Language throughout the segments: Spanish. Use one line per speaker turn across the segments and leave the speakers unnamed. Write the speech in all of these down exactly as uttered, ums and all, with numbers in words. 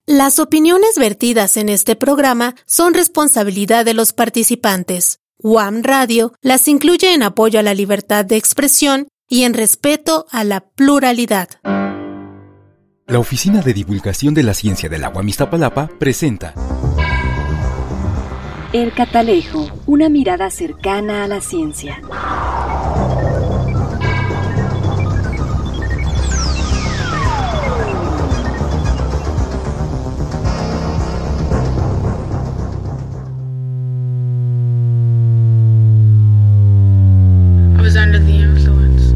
Las opiniones vertidas en este programa son responsabilidad de los participantes. U A M Radio las incluye en apoyo a la libertad de expresión y en respeto a la pluralidad.
La Oficina de Divulgación de la Ciencia de la U A M Iztapalapa presenta
El Catalejo, una mirada cercana a la ciencia.
Under the influence.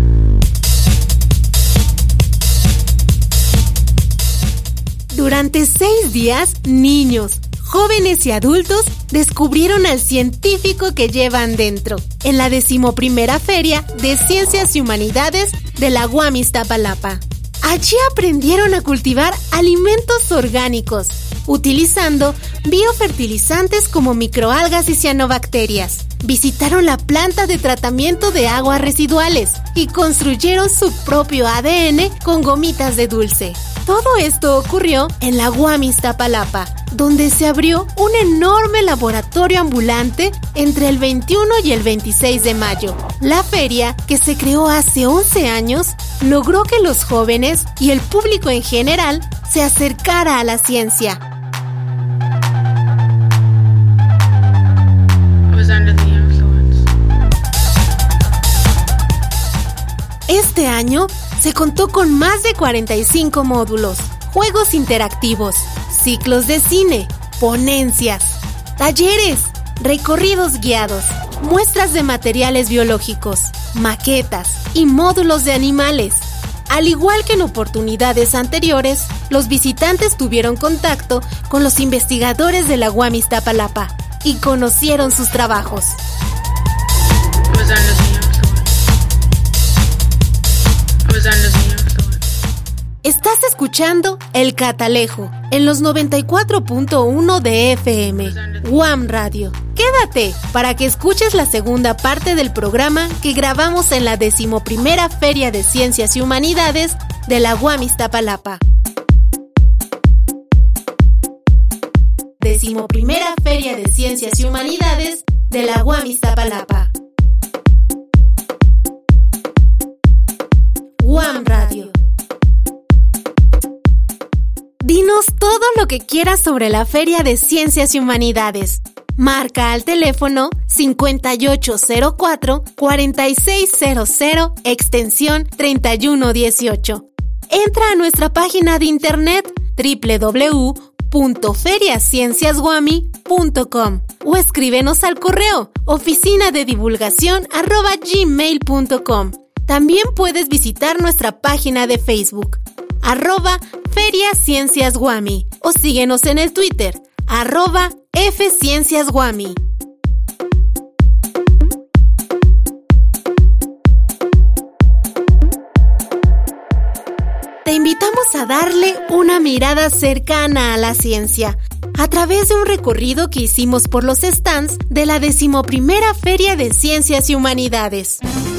Durante seis días, niños, jóvenes y adultos descubrieron al científico que llevan dentro, en la decimoprimera Feria de Ciencias y Humanidades de la U A M Iztapalapa. Allí aprendieron a cultivar alimentos orgánicos, utilizando biofertilizantes como microalgas y cianobacterias. Visitaron la planta de tratamiento de aguas residuales y construyeron su propio A D N con gomitas de dulce. Todo esto ocurrió en la U A M Iztapalapa, donde se abrió un enorme laboratorio ambulante entre el veintiuno y el veintiséis de mayo. La feria, que se creó hace once años, logró que los jóvenes y el público en general se acercara a la ciencia. Este año se contó con más de cuarenta y cinco módulos, juegos interactivos, ciclos de cine, ponencias, talleres, recorridos guiados, muestras de materiales biológicos, maquetas y módulos de animales. Al igual que en oportunidades anteriores, los visitantes tuvieron contacto con los investigadores de la U A M Iztapalapa y conocieron sus trabajos. Estás escuchando El Catalejo en los noventa y cuatro punto uno de F M, U A M Radio. Quédate para que escuches la segunda parte del programa que grabamos en la decimoprimera Feria de Ciencias y Humanidades de la U A M Iztapalapa. Decimoprimera Feria de Ciencias y Humanidades de la U A M Iztapalapa. U A M Radio. Dinos todo lo que quieras sobre la Feria de Ciencias y Humanidades. Marca al teléfono cincuenta y ocho cero cuatro, cuarenta y seis cero cero, extensión treinta y uno dieciocho. Entra a nuestra página de internet doble u doble u doble u punto feriacienciasguami punto com o escríbenos al correo oficina de divulgación arroba gmail punto com. También puedes visitar nuestra página de Facebook, arroba feriacienciasguami, o síguenos en el Twitter, arroba fcienciasguami. Te invitamos a darle una mirada cercana a la ciencia, a través de un recorrido que hicimos por los stands de la decimoprimera Feria de Ciencias y Humanidades.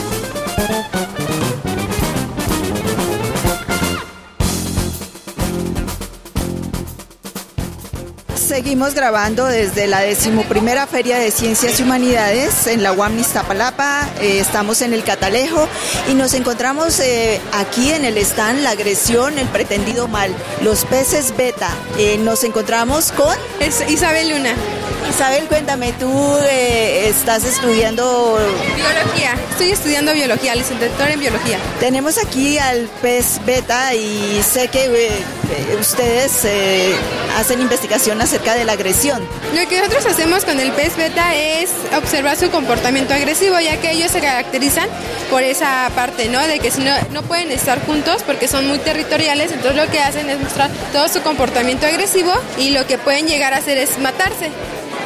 Seguimos grabando desde la decimoprimera Feria de Ciencias y Humanidades en la U A M Iztapalapa. Eh, estamos en el Catalejo y nos encontramos eh, aquí en el stand La Agresión, el Pretendido Mal, los peces beta. Eh, nos encontramos con...
Es Isabel Luna.
Isabel, cuéntame, tú eh, estás estudiando...
Biología, estoy estudiando biología, licenciatura en biología.
Tenemos aquí al pez beta y sé que eh, ustedes eh, hacen investigación acerca de la agresión.
Lo que nosotros hacemos con el pez beta es observar su comportamiento agresivo, ya que ellos se caracterizan por esa parte, ¿no? De que si no, no pueden estar juntos porque son muy territoriales, entonces lo que hacen es mostrar todo su comportamiento agresivo y lo que pueden llegar a hacer es matarse.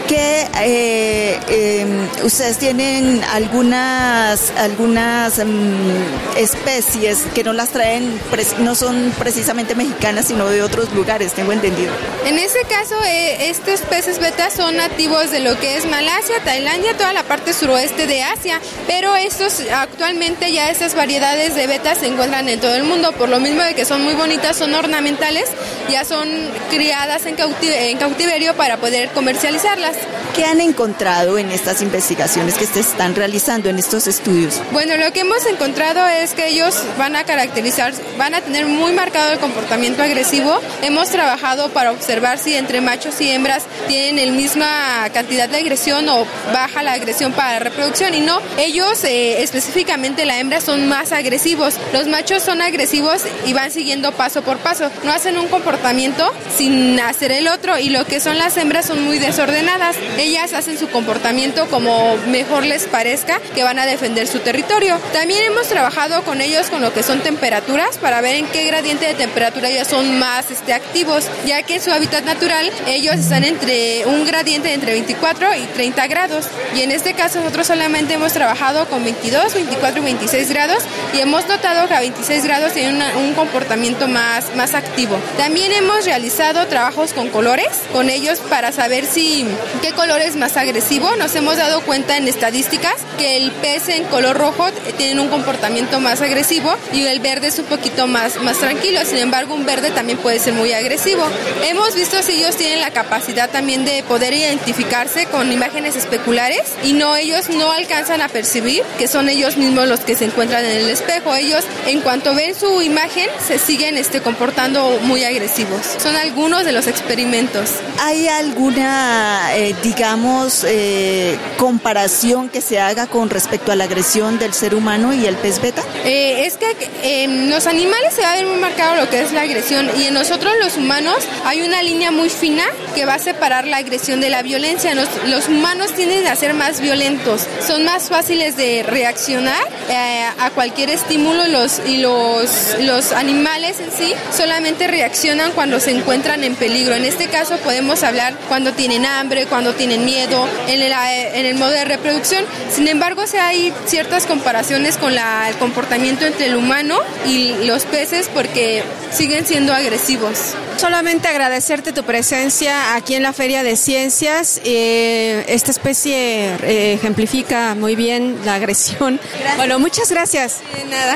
que eh, eh, ustedes tienen algunas, algunas um, especies que no las traen, no son precisamente mexicanas, sino de otros lugares, tengo entendido.
En ese caso, eh, estos peces beta son nativos de lo que es Malasia, Tailandia, toda la parte suroeste de Asia, pero estos actualmente ya estas variedades de betas se encuentran en todo el mundo, por lo mismo de que son muy bonitas, son ornamentales, ya son criadas en, cautiv- en cautiverio para poder comercializarlas.
¿Qué han encontrado en estas investigaciones que se están realizando en estos estudios?
Bueno, lo que hemos encontrado es que ellos van a caracterizar, van a tener muy marcado el comportamiento agresivo. Hemos trabajado para observar si entre machos y hembras tienen la misma cantidad de agresión o baja la agresión para la reproducción, y no, ellos eh, específicamente la hembra son más agresivos. Los machos son agresivos y van siguiendo paso por paso, no hacen un comportamiento sin hacer el otro, y lo que son las hembras son muy desordenadas. Ellas hacen su comportamiento como mejor les parezca, que van a defender su territorio. También hemos trabajado con ellos con lo que son temperaturas para ver en qué gradiente de temperatura ellos son más este, activos, ya que en su hábitat natural ellos están entre un gradiente de entre veinticuatro y treinta grados, y en este caso nosotros solamente hemos trabajado con veintidós, veinticuatro y veintiséis grados, y hemos notado que a veintiséis grados tienen una, un comportamiento más, más activo. También hemos realizado trabajos con colores con ellos para saber si qué color es más agresivo. Nos hemos dado cuenta en estadísticas que el pez en color rojo tiene un comportamiento más agresivo y el verde es un poquito más, más tranquilo. Sin embargo, un verde también puede ser muy agresivo. Hemos visto si ellos tienen la capacidad también de poder identificarse con imágenes especulares, y no, ellos no alcanzan a percibir que son ellos mismos los que se encuentran en el espejo. Ellos, en cuanto ven su imagen, se siguen este, comportando muy agresivos. Son algunos de los experimentos.
¿Hay alguna, eh, digamos, eh, comparación que se haga con respecto a la agresión del ser humano y el pez beta?
Eh, es que eh, en los animales se va a ver muy marcado lo que es la agresión, y en nosotros los humanos hay una línea muy fina que va a separar la agresión de la violencia. Nos, los humanos tienden a ser más violentos, son más fáciles de reaccionar eh, a cualquier estímulo, los, y los, los animales en sí solamente reaccionan cuando se encuentran en peligro. En este caso podemos hablar cuando tienen hambre, cuando tienen miedo, en el, en el modo de reproducción. Sin embargo, sí hay ciertas comparaciones con la, el comportamiento entre el humano y los peces, porque siguen siendo agresivos.
Solamente agradecerte tu presencia aquí en la Feria de Ciencias. Eh, esta especie eh, ejemplifica muy bien la agresión. Gracias. Bueno, muchas gracias.
De nada.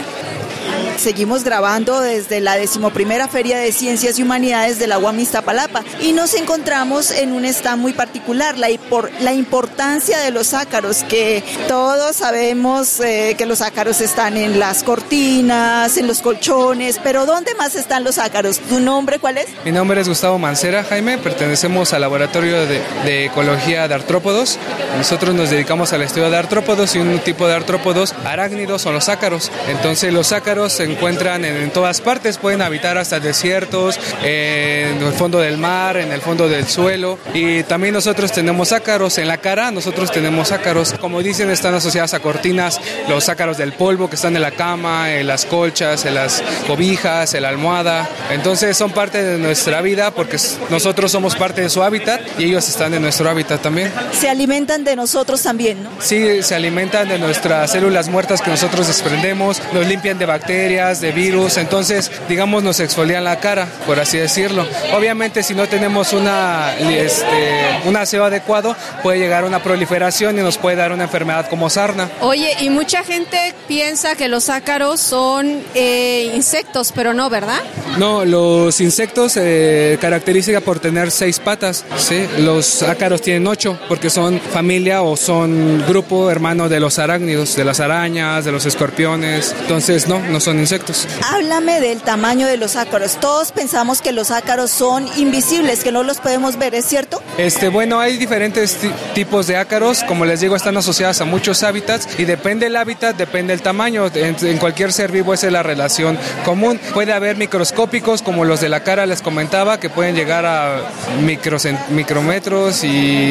Seguimos grabando desde la decimoprimera Feria de Ciencias y Humanidades de la U A M Iztapalapa, y nos encontramos en un stand muy particular, la, por, la importancia de los ácaros, que todos sabemos eh, que los ácaros están en las cortinas, en los colchones, pero ¿dónde más están los ácaros? ¿Tu nombre cuál es?
Mi nombre es Gustavo Mancera, Jaime, pertenecemos al Laboratorio de, de Ecología de Artrópodos. Nosotros nos dedicamos al estudio de artrópodos, y un tipo de artrópodos arácnidos son los ácaros. Entonces los ácaros se encuentran en, en todas partes, pueden habitar hasta desiertos, eh, en el fondo del mar, en el fondo del suelo, y también nosotros tenemos ácaros en la cara. Nosotros tenemos ácaros, como dicen, están asociados a cortinas, los ácaros del polvo que están en la cama, en las colchas, en las cobijas, en la almohada. Entonces son parte de nuestra vida, porque nosotros somos parte de su hábitat y ellos están en nuestro hábitat también.
Se alimentan de nosotros también, ¿no?
Sí, se alimentan de nuestras células muertas que nosotros desprendemos, nos limpian de bacterias, de virus. Entonces, digamos, nos exfolian la cara, por así decirlo. Obviamente, si no tenemos una, este, un aseo adecuado, puede llegar a una proliferación y nos puede dar una enfermedad como sarna.
Oye, y mucha gente piensa que los ácaros son eh, insectos, pero no, ¿verdad?
No, los insectos se eh, caracterizan por tener seis patas, ¿sí? Los ácaros tienen ocho, porque son familia o son grupo hermano de los arácnidos, de las arañas, de los escorpiones. Entonces, no, no son insectos.
Háblame del tamaño de los ácaros. Todos pensamos que los ácaros son invisibles, que no los podemos ver, ¿es cierto?
Este, bueno, hay diferentes t- tipos de ácaros. Como les digo, están asociadas a muchos hábitats, y depende del hábitat, depende el tamaño. En, en cualquier ser vivo esa es la relación común. Puede haber microscópicos, como los de la cara les comentaba, que pueden llegar a micros, micrometros,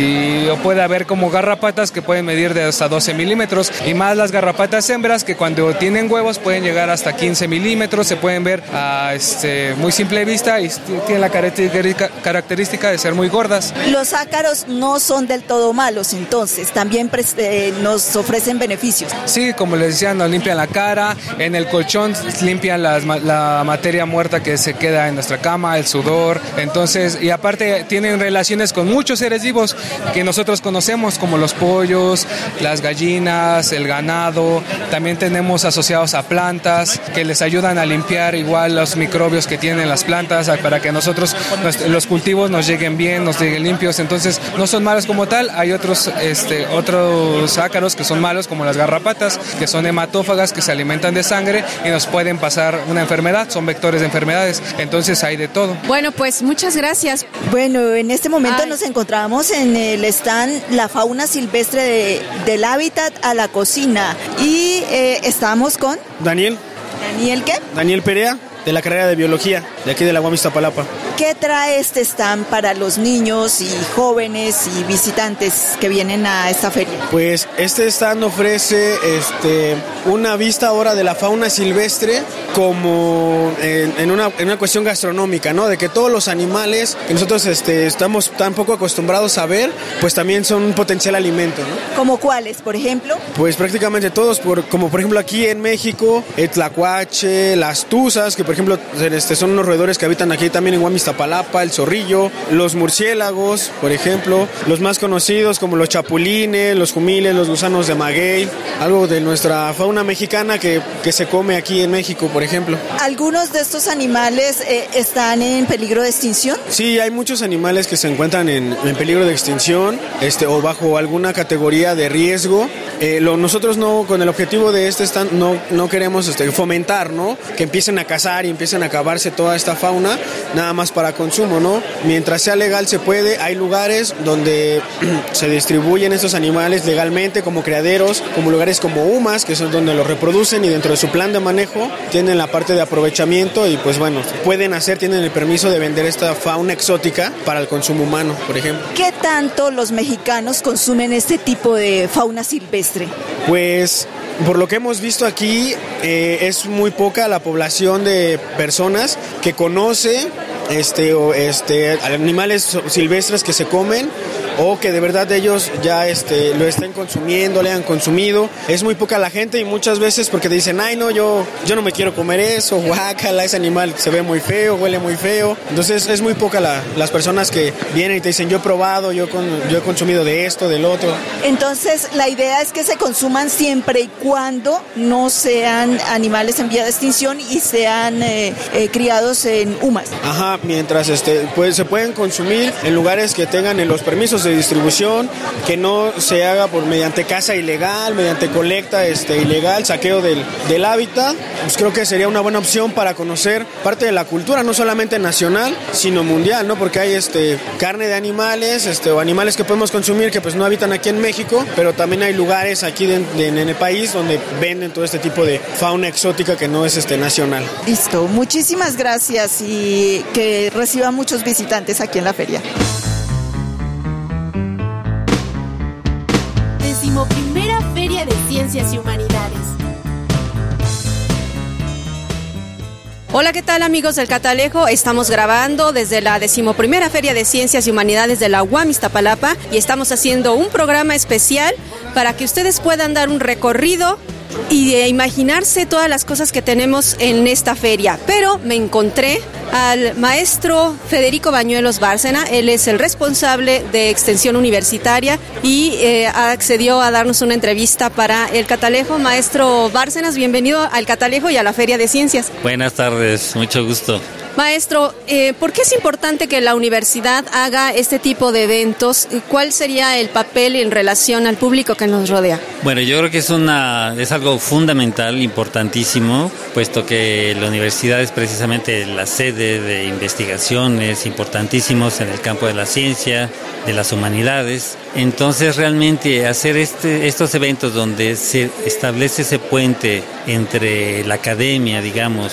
y o puede haber como garrapatas que pueden medir de hasta doce milímetros, y más las garrapatas hembras, que cuando tienen huevos pueden llegar hasta quince milímetros. Se pueden ver a este, muy simple vista, y tienen la característica, característica de ser muy gordas.
Los ácaros no son del todo malos, entonces también eh, nos ofrecen beneficios.
Sí, como les decía, nos limpian la cara, en el colchón limpian las, la materia muerta que se queda en nuestra cama, el sudor, entonces, y aparte tienen relaciones con muchos seres vivos que nosotros conocemos, como los pollos, las gallinas, el ganado, también tenemos asociados a plantas que les ayudan a limpiar igual los microbios que tienen las plantas para que nosotros, los cultivos nos lleguen bien, nos lleguen limpios, entonces no son malos como tal, hay otros, este, otros ácaros que son malos como las garrapatas, que son hematófagas, que se alimentan de sangre y nos pueden pasar una enfermedad, son vectores de enfermedades, entonces hay de todo.
Bueno, pues muchas gracias.
Bueno, en este momento
Ay.
nos encontramos en el stand La Fauna Silvestre de, del Hábitat a la Cocina y eh, estamos con...
Daniel.
¿Daniel qué?
Daniel Perea, de la carrera de Biología, de aquí de la U A M Iztapalapa.
¿Qué trae este stand para los niños y jóvenes y visitantes que vienen a esta feria?
Pues este stand ofrece este, una vista ahora de la fauna silvestre como en, en, una, en una cuestión gastronómica, ¿no? De que todos los animales que nosotros este, estamos tan poco acostumbrados a ver, pues también son un potencial alimento, ¿no?
¿Como cuáles, por ejemplo?
Pues prácticamente todos, por, como por ejemplo aquí en México, el tlacuache, las tuzas, que por ejemplo este, son unos roedores que habitan aquí también en U A M Iztapalapa, el zorrillo, los murciélagos, por ejemplo, los más conocidos como los chapulines, los jumiles, los gusanos de maguey, algo de nuestra fauna mexicana que, que se come aquí en México, por ejemplo.
¿Algunos de estos animales eh, están en peligro de extinción?
Sí, hay muchos animales que se encuentran en, en peligro de extinción este, o bajo alguna categoría de riesgo. Eh, lo, nosotros no, con el objetivo de este stand, no, no queremos este, fomentar, ¿no? Que empiecen a cazar y empiecen a acabarse toda esta fauna, nada más para consumo, ¿no? Mientras sea legal se puede, hay lugares donde se distribuyen estos animales legalmente como criaderos, como lugares como U M A S, que son donde los reproducen y dentro de su plan de manejo tienen la parte de aprovechamiento y pues bueno, pueden hacer, tienen el permiso de vender esta fauna exótica para el consumo humano, por ejemplo.
¿Qué tanto los mexicanos consumen este tipo de fauna silvestre?
Pues por lo que hemos visto aquí eh, es muy poca la población de personas que conoce este, o, este, animales silvestres que se comen o que de verdad ellos ya este, lo estén consumiendo, le han consumido. Es muy poca la gente y muchas veces porque te dicen, ay no, yo, yo no me quiero comer eso, guácala, ese animal se ve muy feo, huele muy feo. Entonces es muy poca la, las personas que vienen y te dicen, yo he probado, yo, con, yo he consumido de esto, del otro.
Entonces la idea es que se consuman siempre y cuando no sean animales en vía de extinción y sean eh, eh, criados en U M A S.
Ajá, mientras este, pues, se pueden consumir en lugares que tengan los permisos de distribución, que no se haga por mediante caza ilegal, mediante colecta este, ilegal, saqueo del, del hábitat. Pues creo que sería una buena opción para conocer parte de la cultura, no solamente nacional, sino mundial, ¿no? Porque hay este, carne de animales este, o animales que podemos consumir que pues no habitan aquí en México, pero también hay lugares aquí de, de, en el país donde venden todo este tipo de fauna exótica que no es este, nacional.
Listo, muchísimas gracias y que reciban muchos visitantes aquí en la feria.
Decimoprimera Feria de Ciencias y Humanidades.
Hola, ¿qué tal amigos del Catalejo? Estamos grabando desde la decimoprimera Feria de Ciencias y Humanidades de la U A M Iztapalapa y estamos haciendo un programa especial para que ustedes puedan dar un recorrido y de imaginarse todas las cosas que tenemos en esta feria. Pero me encontré al maestro Federico Bañuelos Bárcena, él es el responsable de Extensión Universitaria y eh, accedió a darnos una entrevista para el Catalejo. Maestro Bárcenas, bienvenido al Catalejo y a la Feria de Ciencias.
Buenas tardes, mucho gusto.
Maestro, eh, ¿por qué es importante que la universidad haga este tipo de eventos? ¿Cuál sería el papel en relación al público que nos rodea?
Bueno, yo creo que es una es algo fundamental, importantísimo, puesto que la universidad es precisamente la sede de investigaciones importantísimos en el campo de la ciencia, de las humanidades. Entonces, realmente hacer este, estos eventos donde se establece ese puente entre la academia, digamos, ¿no?,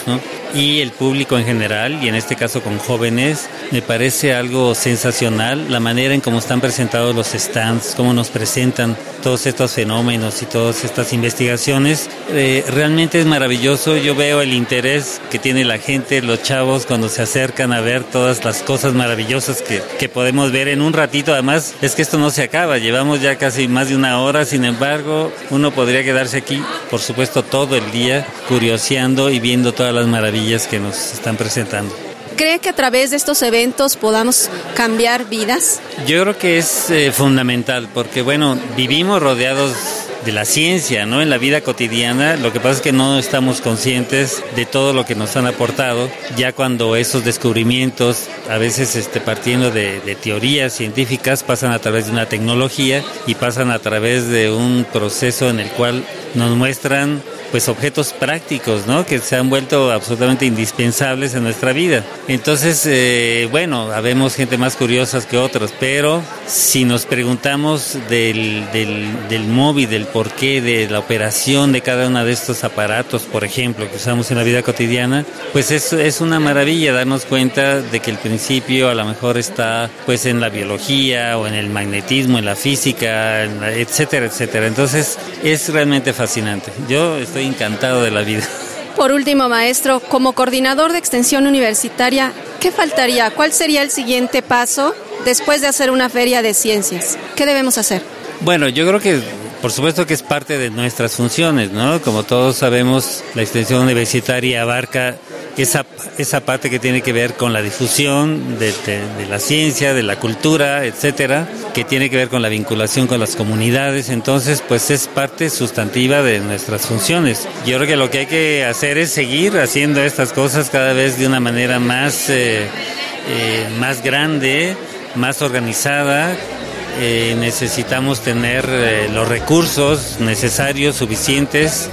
y el público en general, y en este caso con jóvenes, me parece algo sensacional la manera en cómo están presentados los stands, cómo nos presentan todos estos fenómenos y todas estas investigaciones. Eh, realmente es maravilloso. Yo veo el interés que tiene la gente, los chavos, cuando se acercan a ver todas las cosas maravillosas que, que podemos ver en un ratito. Además, es que esto no se acaba, llevamos ya casi más de una hora, sin embargo, uno podría quedarse aquí, por supuesto, todo el día, curioseando y viendo todas las maravillas que nos están presentando.
¿Cree que a través de estos eventos podamos cambiar vidas?
Yo creo que es eh, fundamental, porque bueno, vivimos rodeados de la ciencia, ¿no? En la vida cotidiana, lo que pasa es que no estamos conscientes de todo lo que nos han aportado, ya cuando esos descubrimientos, a veces este, partiendo de, de teorías científicas, pasan a través de una tecnología y pasan a través de un proceso en el cual nos muestran pues objetos prácticos, ¿no? Que se han vuelto absolutamente indispensables en nuestra vida. Entonces, eh, bueno, habemos gente más curiosa que otros, pero si nos preguntamos del, del, del móvil, del porqué, de la operación de cada uno de estos aparatos, por ejemplo, que usamos en la vida cotidiana, pues es, es una maravilla darnos cuenta de que el principio a lo mejor está pues en la biología o en el magnetismo, en la física, en la, etcétera, etcétera. Entonces, es realmente fascinante. Yo estoy encantado de la vida.
Por último, maestro, como coordinador de extensión universitaria, ¿qué faltaría? ¿Cuál sería el siguiente paso después de hacer una feria de ciencias? ¿Qué debemos hacer?
Bueno, yo creo que por supuesto que es parte de nuestras funciones, ¿no? Como todos sabemos, la extensión universitaria abarca esa, esa parte que tiene que ver con la difusión de, de, de la ciencia, de la cultura, etcétera, que tiene que ver con la vinculación con las comunidades. Entonces, pues es parte sustantiva de nuestras funciones. Yo creo que lo que hay que hacer es seguir haciendo estas cosas cada vez de una manera más, eh, eh, más grande, más organizada. Eh, necesitamos tener eh, los recursos necesarios, suficientes.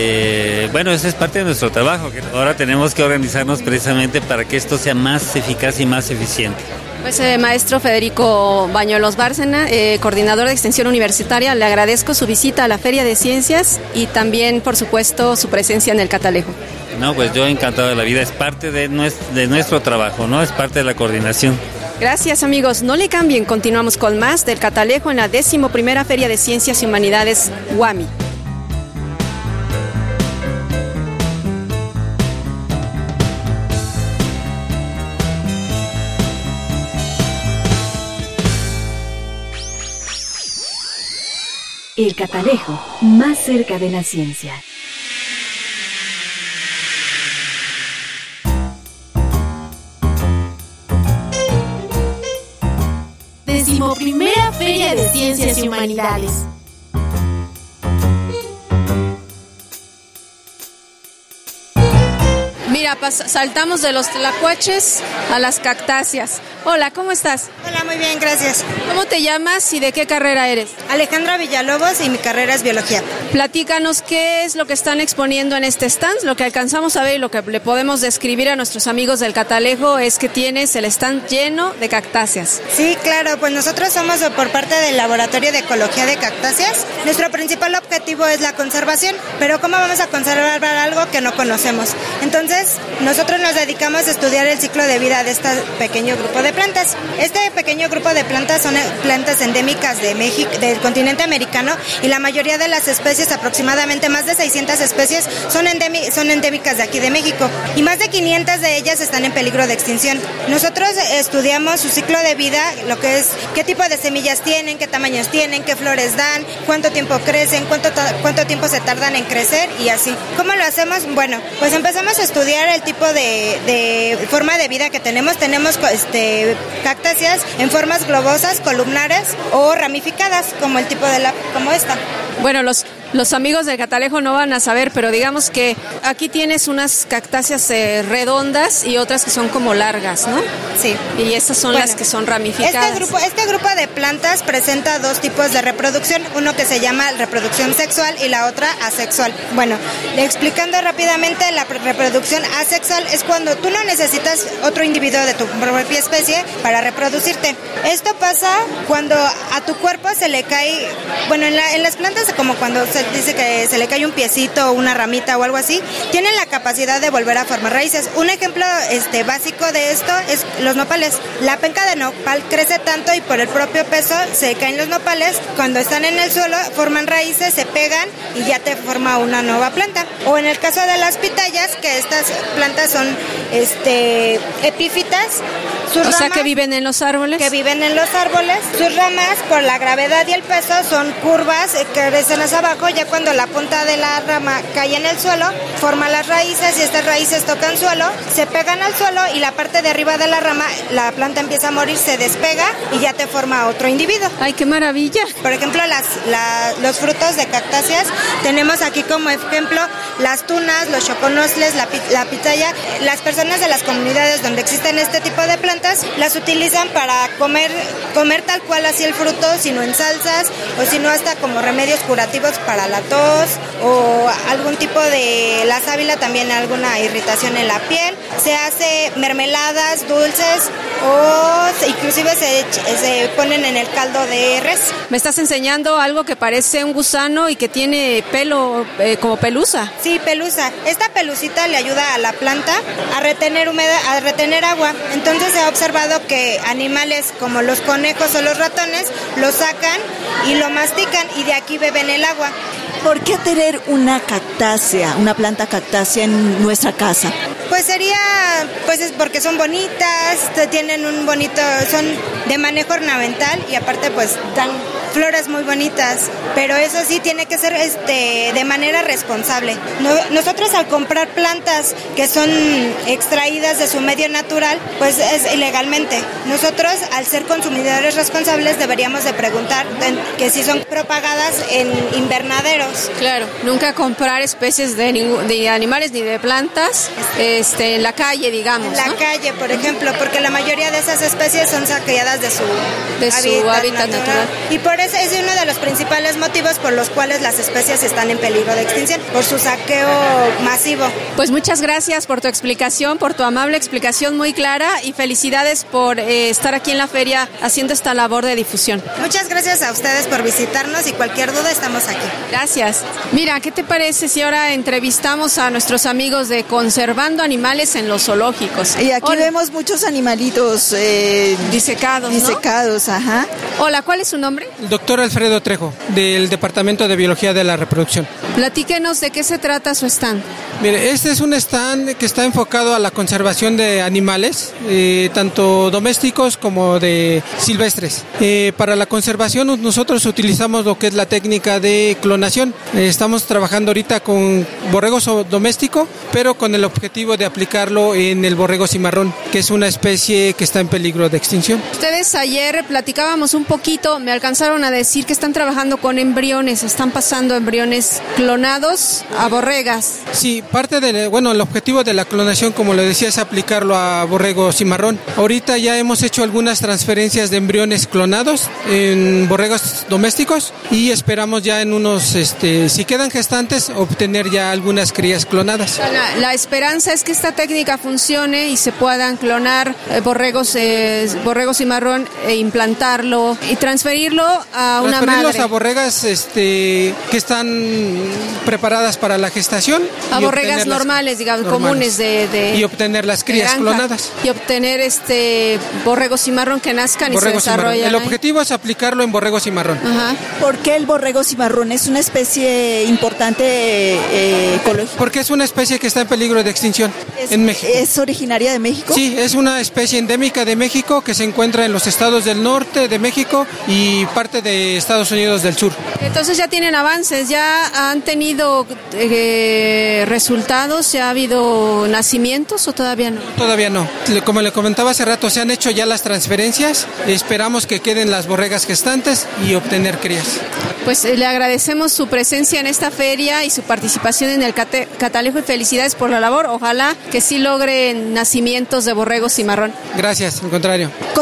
Eh, bueno, eso es parte de nuestro trabajo, que ahora tenemos que organizarnos precisamente para que esto sea más eficaz y más eficiente.
Pues eh, maestro Federico Bañuelos Bárcena, eh, coordinador de extensión universitaria, le agradezco su visita a la Feria de Ciencias y también, por supuesto, su presencia en el Catalejo.
No, pues yo encantado de la vida, es parte de nuestro, de nuestro trabajo, ¿no? Es parte de la coordinación.
Gracias, amigos. No le cambien, continuamos con más del Catalejo en la décimo primera Feria de Ciencias y Humanidades UAMI.
El Catalejo, más cerca de la ciencia.
Decimoprimera Feria de Ciencias y Humanidades.
Mira, pas- saltamos de los tlacuaches a las cactáceas. Hola, ¿cómo estás?
Hola, muy bien, gracias.
¿Cómo te llamas y de qué carrera eres?
Alejandra Villalobos y mi carrera es biología.
Platícanos qué es lo que están exponiendo en este stand. Lo que alcanzamos a ver y lo que le podemos describir a nuestros amigos del Catalejo es que tienes el stand lleno de cactáceas.
Sí, claro, pues nosotros somos por parte del Laboratorio de Ecología de Cactáceas. Nuestro principal objetivo es la conservación, pero ¿cómo vamos a conservar algo que no conocemos? Entonces, nosotros nos dedicamos a estudiar el ciclo de vida de este pequeño grupo de plantas. Este pequeño grupo de plantas son plantas endémicas de México, del continente americano, y la mayoría de las especies, aproximadamente más de seiscientas especies, son, endémi- son endémicas de aquí de México, y más de quinientas de ellas están en peligro de extinción. Nosotros estudiamos su ciclo de vida, lo que es qué tipo de semillas tienen, qué tamaños tienen, qué flores dan, cuánto tiempo crecen, cuánto, cuánto tiempo se tardan en crecer y así. ¿Cómo lo hacemos? Bueno, pues empezamos a estudiar el tipo de, de forma de vida que tenemos. Tenemos este, cactáceas en formas globosas, columnares o ramificadas, como el tipo de la, como esta.
Bueno, los, los amigos del Catalejo no van a saber, pero digamos que aquí tienes unas cactáceas eh, redondas y otras que son como largas, ¿no?
Sí.
Y estas son
bueno,
las que son ramificadas.
Este grupo, este grupo de plantas presenta dos tipos de reproducción, uno que se llama reproducción sexual y la otra asexual. Bueno, explicando rápidamente, la reproducción asexual es cuando tú no necesitas otro individuo de tu propia especie para reproducirte. Esto pasa cuando a tu cuerpo se le cae, bueno, en, la, en las plantas como cuando se se dice que se le cae un piecito, una ramita o algo así, tienen la capacidad de volver a formar raíces. Un ejemplo este, básico de esto es los nopales. La penca de nopal crece tanto y por el propio peso se caen los nopales. Cuando están en el suelo forman raíces, se pegan y ya te forma una nueva planta. O en el caso de las pitayas, que estas plantas son este, epífitas. Sus
o
ramas,
sea, que viven en los árboles.
Que viven en los árboles. Sus ramas, por la gravedad y el peso, son curvas, eh, que crecen hacia abajo. Ya cuando la punta de la rama cae en el suelo, forma las raíces y estas raíces tocan suelo, se pegan al suelo y la parte de arriba de la rama, la planta empieza a morir, se despega y ya te forma otro individuo.
¡Ay, qué maravilla!
Por ejemplo, las, la, los frutos de cactáceas, tenemos aquí como ejemplo las tunas, los choconosles, la, la pitaya. Las personas de las comunidades donde existen este tipo de plantas las utilizan para comer, comer tal cual así el fruto, sino en salsas o sino hasta como remedios curativos para la tos o algún tipo de la sábila, también alguna irritación en la piel. Se hace mermeladas, dulces o inclusive se, se ponen en el caldo de res.
Me estás enseñando algo que parece un gusano y que tiene pelo eh, como pelusa.
Sí, pelusa. Esta pelucita le ayuda a la planta a retener humedad, a retener agua. Entonces se ha observado que animales como los conejos o los ratones lo sacan y lo mastican y de aquí beben el agua.
¿Por qué tener una cactácea, una planta cactácea en nuestra casa?
Pues sería, pues es porque son bonitas, tienen un bonito, son de manejo ornamental y aparte pues dan flores muy bonitas, pero eso sí tiene que ser este de manera responsable. No, nosotros al comprar plantas que son extraídas de su medio natural, pues es ilegalmente. Nosotros al ser consumidores responsables deberíamos de preguntar que si son propagadas en invernaderos.
Claro, nunca comprar especies de, de animales ni de plantas este, en la calle, digamos.
En la
¿no?
calle, por ejemplo, porque la mayoría de esas especies son saqueadas de su,
de su hábitat, hábitat natural. natural.
Y por eso es uno de los principales motivos por los cuales las especies están en peligro de extinción, por su saqueo masivo.
Pues muchas gracias por tu explicación, por tu amable explicación muy clara y felicidades por eh, estar aquí en la feria haciendo esta labor de difusión.
Muchas gracias a ustedes por visitarnos y cualquier duda estamos aquí.
Gracias. Mira, ¿qué te parece si ahora entrevistamos a nuestros amigos de Conservando Animales en los Zoológicos?
Y aquí Hola. Vemos muchos animalitos eh,
disecados,
disecados,
¿no?
Ajá.
Hola, ¿cuál es su nombre?
El doctor Alfredo Trejo, del Departamento de Biología de la Reproducción.
Platíquenos de qué se trata su stand.
Mire, este es un stand que está enfocado a la conservación de animales, eh, tanto domésticos como de silvestres. Eh, para la conservación nosotros utilizamos lo que es la técnica de clonación. Eh, estamos trabajando ahorita con borrego doméstico, pero con el objetivo de aplicarlo en el borrego cimarrón, que es una especie que está en peligro de extinción.
Ustedes ayer platicábamos un poquito, me alcanzaron a decir que están trabajando con embriones, están pasando embriones clonados a borregas.
Sí, parte de, bueno, el objetivo de la clonación, como le decía, es aplicarlo a borrego cimarrón. Ahorita ya hemos hecho algunas transferencias de embriones clonados en borregos domésticos y esperamos ya en unos, este, si quedan gestantes, obtener ya algunas crías clonadas.
La, la esperanza es que esta técnica funcione y se puedan clonar eh, borregos, eh, borregos cimarrón e implantarlo y transferirlo a una madre.
A borregas este, que están preparadas para la gestación.
A borregas normales, digamos, normales. comunes de, de
y obtener las crías clonadas.
Y obtener este borrego cimarrón que nazcan borrego y se desarrollan.
El objetivo es aplicarlo en borrego cimarrón.
Ajá.
¿Por qué el borrego cimarrón es una especie importante eh, ecológica?
Porque es una especie que está en peligro de extinción
es,
en México.
¿Es originaria de México?
Sí, es una especie endémica de México que se encuentra en los estados del norte de México y parte de Estados Unidos del sur.
Entonces ya tienen avances, ya han tenido eh, resultados, ya ha habido nacimientos o todavía no?
Todavía no. Como le comentaba hace rato, se han hecho ya las transferencias, esperamos que queden las borregas gestantes y obtener crías.
Pues eh, le agradecemos su presencia en esta feria y su participación en el cate- catalejo y felicidades por la labor. Ojalá que sí logren nacimientos de borregos cimarrón.
Gracias, al contrario.
Continuamos.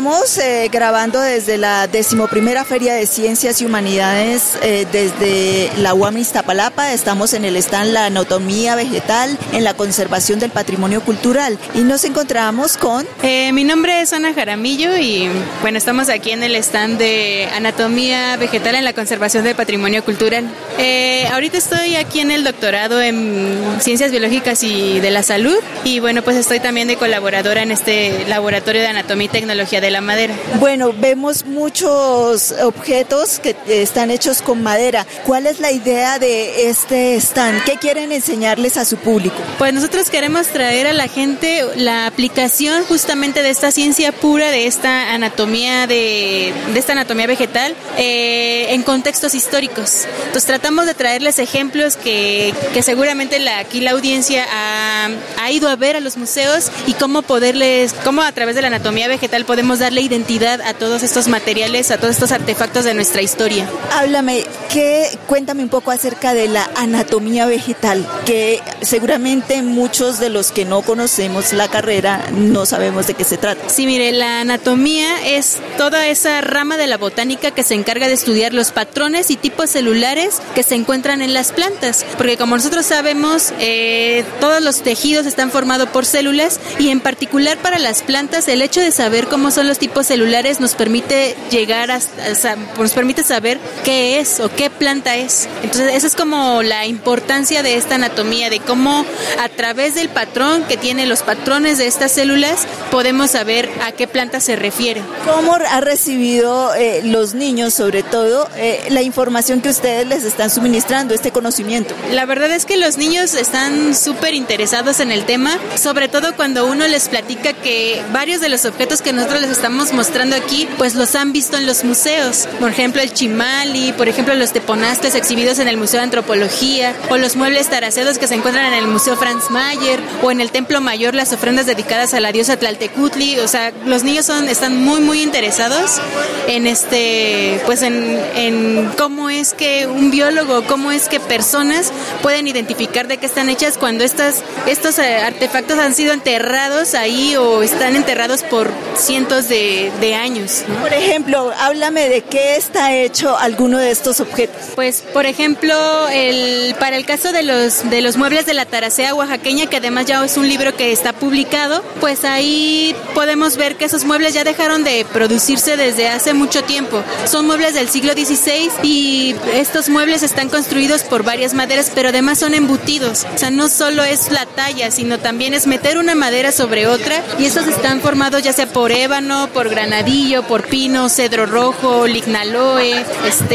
Estamos eh, grabando desde la decimoprimera Feria de Ciencias y Humanidades eh, desde la U A M Iztapalapa. Estamos en el stand La Anatomía Vegetal en la conservación del patrimonio cultural y nos encontramos con...
Eh, mi nombre es Ana Jaramillo y bueno, estamos aquí en el stand de Anatomía Vegetal en la conservación del patrimonio cultural. Eh, ahorita estoy aquí en el doctorado en Ciencias Biológicas y de la Salud y bueno, pues estoy también de colaboradora en este laboratorio de Anatomía y Tecnología de la Madera.
Bueno, vemos muchos objetos que están hechos con madera. ¿Cuál es la idea de este stand? ¿Qué quieren enseñarles a su público?
Pues nosotros queremos traer a la gente la aplicación justamente de esta ciencia pura, de esta anatomía de, de esta anatomía vegetal eh, en contextos históricos. Entonces tratamos de traerles ejemplos que, que seguramente la, aquí la audiencia ha, ha ido a ver a los museos y cómo poderles, cómo a través de la anatomía vegetal podemos darle identidad a todos estos materiales, a todos estos artefactos de nuestra historia.
Háblame, ¿qué, cuéntame un poco acerca de la anatomía vegetal, que seguramente muchos de los que no conocemos la carrera no sabemos de qué se trata.
Sí, mire, la anatomía es toda esa rama de la botánica que se encarga de estudiar los patrones y tipos celulares que se encuentran en las plantas, porque como nosotros sabemos, eh, todos los tejidos están formados por células y en particular para las plantas el hecho de saber cómo son los tipos celulares nos permite llegar a, a nos permite saber qué es o qué planta es. Entonces esa es como la importancia de esta anatomía, de cómo a través del patrón que tiene los patrones de estas células podemos saber a qué planta se refiere.
¿Cómo ha recibido eh, los niños, sobre todo, eh, la información que ustedes les están suministrando, este conocimiento?
La verdad es que los niños están súper interesados en el tema, sobre todo cuando uno les platica que varios de los objetos que nosotros les estamos mostrando aquí, pues los han visto en los museos. Por ejemplo, el chimali, por ejemplo, los teponaztles exhibidos en el Museo de Antropología, o los muebles taraceados que se encuentran en el Museo Franz Mayer, o en el Templo Mayor las ofrendas dedicadas a la diosa Tlaltecutli. O sea, los niños son, están muy, muy interesados en este, pues en, en cómo es que un biólogo, cómo es que personas pueden identificar de qué están hechas cuando estas, estos artefactos han sido enterrados ahí o están enterrados por cientos de, de años, ¿no?
Por ejemplo, háblame de qué está hecho alguno de estos objetos.
Pues, por ejemplo, el, para el caso de los, de los muebles de la taracea oaxaqueña, que además ya es un libro que está publicado, pues ahí podemos ver que esos muebles ya dejaron de producirse desde hace mucho tiempo. Son muebles del siglo dieciséis y estos muebles están construidos por varias maderas, pero además son embutidos. O sea, no solo es la talla, sino también es meter una madera sobre otra y estos están formados ya sea por ébano, por granadillo, por pino, cedro rojo, lignaloe,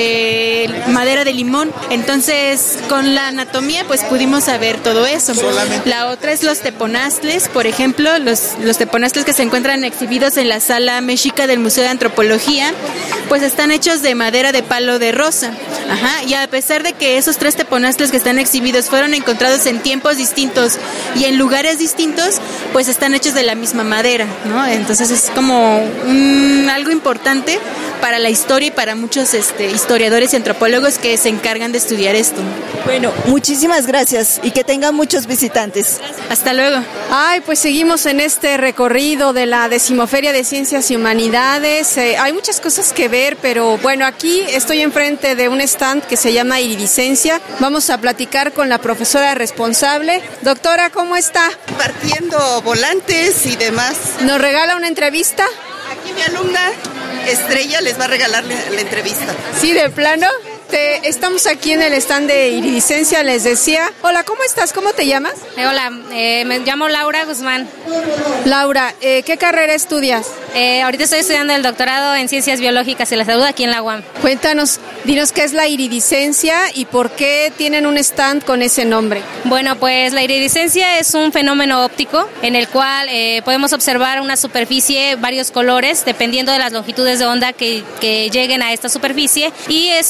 este, madera de limón. Entonces, con la anatomía, pues pudimos saber todo eso. Solamente. La otra es los teponaztles, por ejemplo, los, los teponaztles que se encuentran exhibidos en la sala mexica del Museo de Antropología, pues están hechos de madera de palo de rosa. Ajá, y a pesar de que esos tres teponaztles que están exhibidos fueron encontrados en tiempos distintos y en lugares distintos, pues están hechos de la misma madera, ¿no? Entonces es como un, algo importante para la historia y para muchos este, historiadores y antropólogos que se encargan de estudiar esto.
Bueno, muchísimas gracias y que tengan muchos visitantes.
Hasta luego.
Ay, pues seguimos en este recorrido de la Decimoferia de Ciencias y Humanidades. Eh, hay muchas cosas que ver, pero bueno, aquí estoy enfrente de un stand que se llama Iridiscencia. Vamos a platicar con la profesora responsable. Doctora, ¿cómo está?
Partiendo volantes y demás.
¿Nos regala una entrevista?
Aquí mi alumna Estrella les va a regalar la entrevista.
Sí, de plano. Te, estamos aquí en el stand de Iridiscencia, les decía. Hola, ¿cómo estás? ¿Cómo te llamas?
Eh, hola, eh, me llamo Laura Guzmán.
Laura, eh, ¿qué carrera estudias?
Eh, ahorita estoy estudiando el doctorado en Ciencias Biológicas y la Salud aquí en la U A M.
Cuéntanos, dinos qué es la iridiscencia y por qué tienen un stand con ese nombre.
Bueno, pues la iridiscencia es un fenómeno óptico en el cual eh, podemos observar una superficie, varios colores, dependiendo de las longitudes de onda que, que lleguen a esta superficie, y es, eh, estamos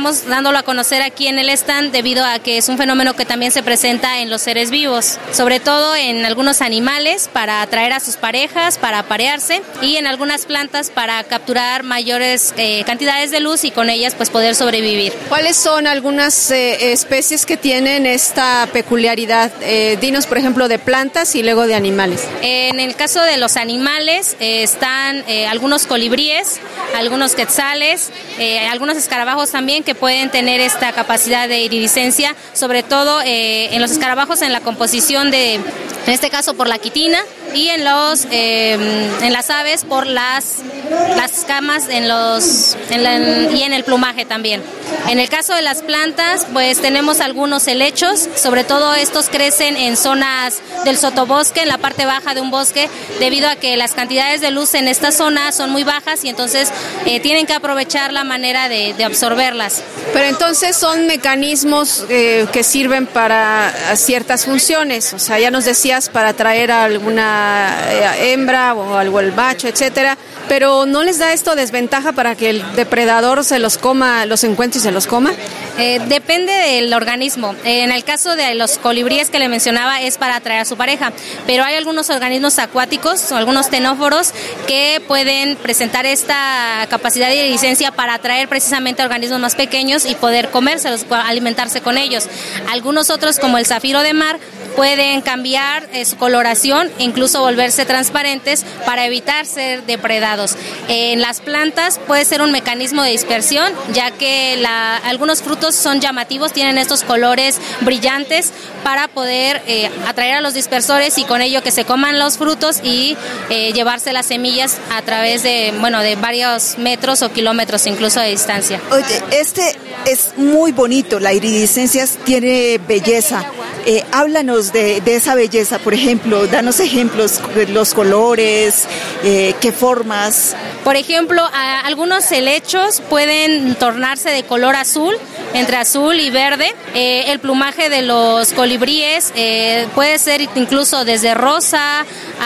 estamos dándolo a conocer aquí en el stand debido a que es un fenómeno que también se presenta en los seres vivos, sobre todo en algunos animales para atraer a sus parejas, para aparearse, y en algunas plantas para capturar mayores eh, cantidades de luz y con ellas pues poder sobrevivir.
¿Cuáles son algunas eh, especies que tienen esta peculiaridad? Eh, dinos, por ejemplo, de plantas y luego de animales.
En el caso de los animales eh, están eh, algunos colibríes, algunos quetzales, eh, algunos escarabajos también que pueden tener esta capacidad de iridiscencia, sobre todo eh, en los escarabajos en la composición de, en este caso por la quitina, y en los eh, en las aves por las las escamas en los en la, en, y en el plumaje también. En el caso de las plantas, pues tenemos algunos helechos, sobre todo estos crecen en zonas del sotobosque, en la parte baja de un bosque, debido a que las cantidades de luz en esta zona son muy bajas y entonces eh, tienen que aprovechar la manera de, de absorberlas.
Pero entonces son mecanismos eh, que sirven para ciertas funciones, o sea, ya nos decías para atraer a alguna eh, hembra o algo el macho, etcétera, pero ¿no les da esto desventaja para que el depredador se los coma, los encuentre y se los coma?
Eh, depende del organismo. Eh, en el caso de los colibríes que le mencionaba es para atraer a su pareja, pero hay algunos organismos acuáticos o algunos tenóforos que pueden presentar esta capacidad de iridiscencia para atraer precisamente a organismos más pequeños y poder comérselos, alimentarse con ellos. Algunos otros, como el zafiro de mar, pueden cambiar eh, su coloración e incluso volverse transparentes para evitar ser depredados. Eh, en las plantas puede ser un mecanismo de dispersión, ya que la, algunos frutos son llamativos, tienen estos colores brillantes para poder eh, atraer a los dispersores y con ello que se coman los frutos y eh, llevarse las semillas a través de, bueno, de varios metros o kilómetros incluso de distancia.
Oye, este es muy bonito, la iridiscencia tiene belleza. Eh, háblanos de, de esa belleza, por ejemplo, danos ejemplos de los colores, eh, qué formas.
Por ejemplo, a, algunos helechos pueden tornarse de color azul, entre azul y verde. Eh, el plumaje de los colibríes eh, puede ser incluso desde rosa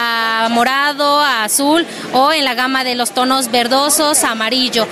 a morado, a azul, o en la gama de los tonos verdosos a amarillo.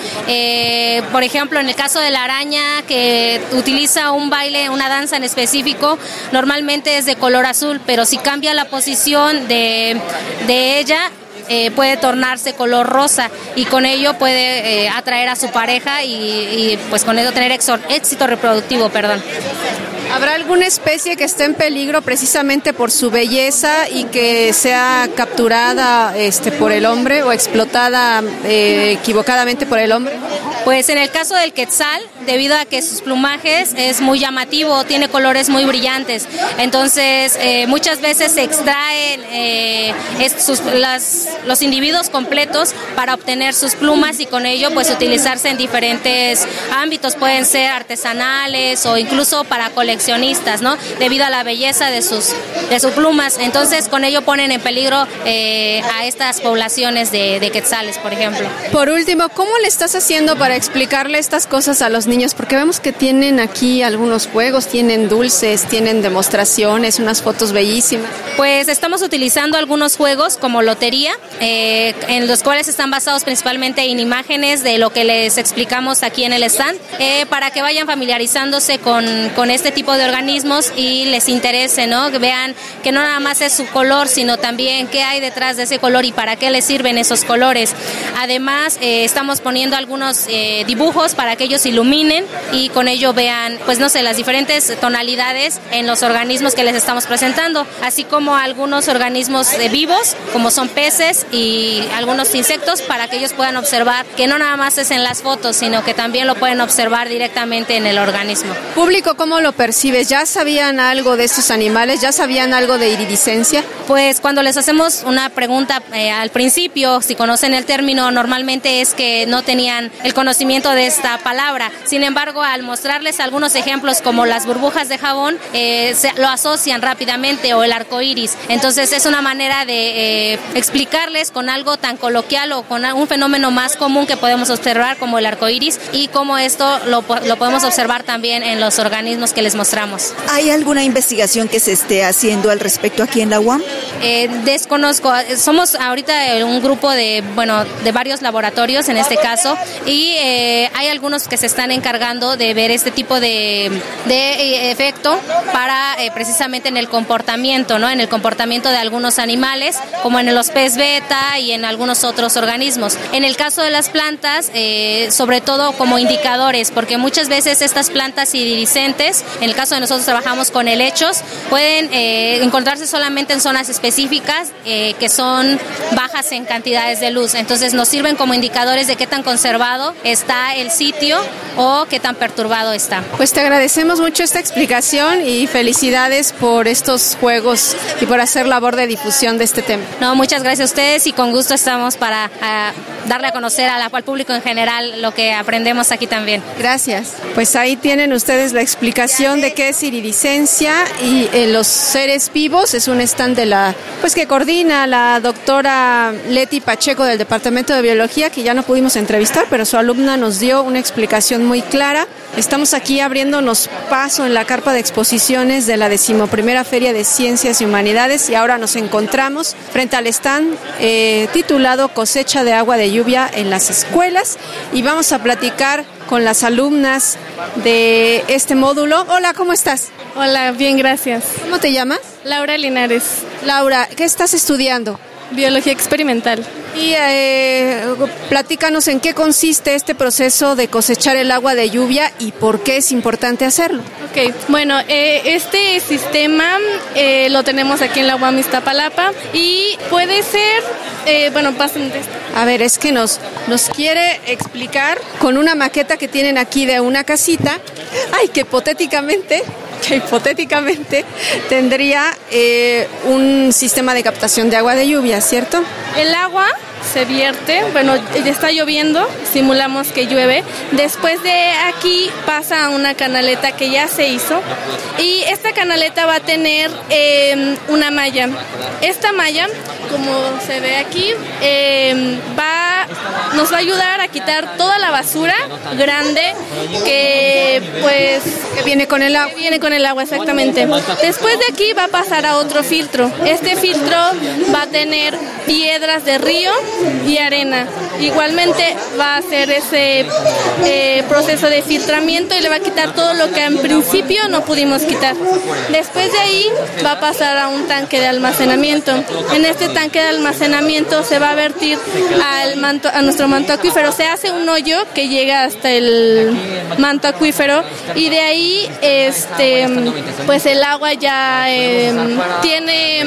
Eh, por ejemplo, en el caso de la araña, que utiliza un baile, una danza en específico, normalmente es de color azul, pero si cambia la posición de, de ella, eh, puede tornarse color rosa y con ello puede eh, atraer a su pareja y, y pues con ello tener éxito, éxito reproductivo, perdón.
¿Habrá alguna especie que esté en peligro precisamente por su belleza y que sea capturada este, por el hombre o explotada eh, equivocadamente por el hombre?
Pues en el caso del quetzal, debido a que sus plumajes es muy llamativo, tiene colores muy brillantes, entonces eh, muchas veces se extraen eh, sus, las, los individuos completos para obtener sus plumas y con ello pues utilizarse en diferentes ámbitos, pueden ser artesanales o incluso para coleccionistas, ¿no? Debido a la belleza de sus, de sus plumas, entonces con ello ponen en peligro eh, a estas poblaciones de, de quetzales, por ejemplo.
Por último, ¿cómo le estás haciendo para explicarle estas cosas a los niños? Porque vemos que tienen aquí algunos juegos, tienen dulces, tienen demostraciones, unas fotos bellísimas.
Pues estamos utilizando algunos juegos como lotería, eh, en los cuales están basados principalmente en imágenes de lo que les explicamos aquí en el stand, eh, para que vayan familiarizándose con, con este tipo de organismos y les interese, ¿no? Que vean que no nada más es su color, sino también qué hay detrás de ese color y para qué les sirven esos colores. Además, eh, estamos poniendo algunos eh, dibujos para que ellos iluminen y con ello vean, pues no sé, las diferentes tonalidades en los organismos que les estamos presentando, así como algunos organismos eh, vivos, como son peces y algunos insectos, para que ellos puedan observar que no nada más es en las fotos, sino que también lo pueden observar directamente en el organismo.
Público, ¿cómo lo percibes? ¿Ya sabían algo de estos animales? ¿Ya sabían algo de iridiscencia?
Pues cuando les hacemos una pregunta eh, al principio, si conocen el término, normalmente es que no tenían el conocimiento de esta palabra. Sin embargo, al mostrarles algunos ejemplos como las burbujas de jabón, eh, se, lo asocian rápidamente, o el arco iris. Entonces es una manera de eh, explicarles con algo tan coloquial o con un fenómeno más común que podemos observar como el arco iris y cómo esto lo, lo podemos observar también en los organismos que les mostramos. mostramos.
¿Hay alguna investigación que se esté haciendo al respecto aquí en la U A M?
Eh, desconozco, somos ahorita un grupo de, bueno, de varios laboratorios en este caso, y eh, hay algunos que se están encargando de ver este tipo de, de efecto para eh, precisamente en el comportamiento, ¿no? En el comportamiento de algunos animales, como en los pez beta y en algunos otros organismos. En el caso de las plantas, eh, sobre todo como indicadores, porque muchas veces estas plantas iridiscentes, en el caso de nosotros trabajamos con helechos, pueden eh, encontrarse solamente en zonas específicas eh, que son bajas en cantidades de luz. Entonces nos sirven como indicadores de qué tan conservado está el sitio o qué tan perturbado está.
Pues te agradecemos mucho esta explicación y felicidades por estos juegos y por hacer labor de difusión de este tema.
No, muchas gracias a ustedes y con gusto estamos para uh, darle a conocer a la, al público en general lo que aprendemos aquí también.
Gracias. Pues ahí tienen ustedes la explicación de qué es iridiscencia y eh, los seres vivos. Es un stand de la, pues que coordina la doctora Leti Pacheco del Departamento de Biología, que ya no pudimos entrevistar, pero su alumna nos dio una explicación muy clara. Estamos aquí abriéndonos paso en la carpa de exposiciones de la decimoprimera Feria de Ciencias y Humanidades y ahora nos encontramos frente al stand eh, titulado Cosecha de agua de lluvia en las escuelas y vamos a platicar con las alumnas de este módulo. Hola, ¿cómo estás?
Hola, bien, gracias.
¿Cómo te llamas?
Laura Linares.
Laura, ¿qué estás estudiando?
Biología experimental.
Y eh, platícanos en qué consiste este proceso de cosechar el agua de lluvia y por qué es importante hacerlo.
Ok, bueno, eh, este sistema eh, lo tenemos aquí en la U A M Iztapalapa y puede ser, eh, bueno, pasen de esto.
A ver, es que nos, nos quiere explicar con una maqueta que tienen aquí de una casita, ay, que hipotéticamente... que hipotéticamente tendría eh, un sistema de captación de agua de lluvia, ¿cierto?
El agua se vierte, bueno, ya está lloviendo, simulamos que llueve, después de aquí pasa a una canaleta que ya se hizo y esta canaleta va a tener eh, una malla. Esta malla, como se ve aquí, eh, va, nos va a ayudar a quitar toda la basura grande que pues
que viene con el agua.
Que viene con el agua, exactamente. Después de aquí va a pasar a otro filtro. Este filtro va a tener piedras de río y arena. Igualmente va a hacer ese eh, proceso de filtramiento y le va a quitar todo lo que en principio no pudimos quitar. Después de ahí va a pasar a un tanque de almacenamiento. En este tanque de almacenamiento se va a vertir al manto, a nuestro manto acuífero. Se hace un hoyo que llega hasta el manto acuífero y de ahí este pues el agua ya eh, tiene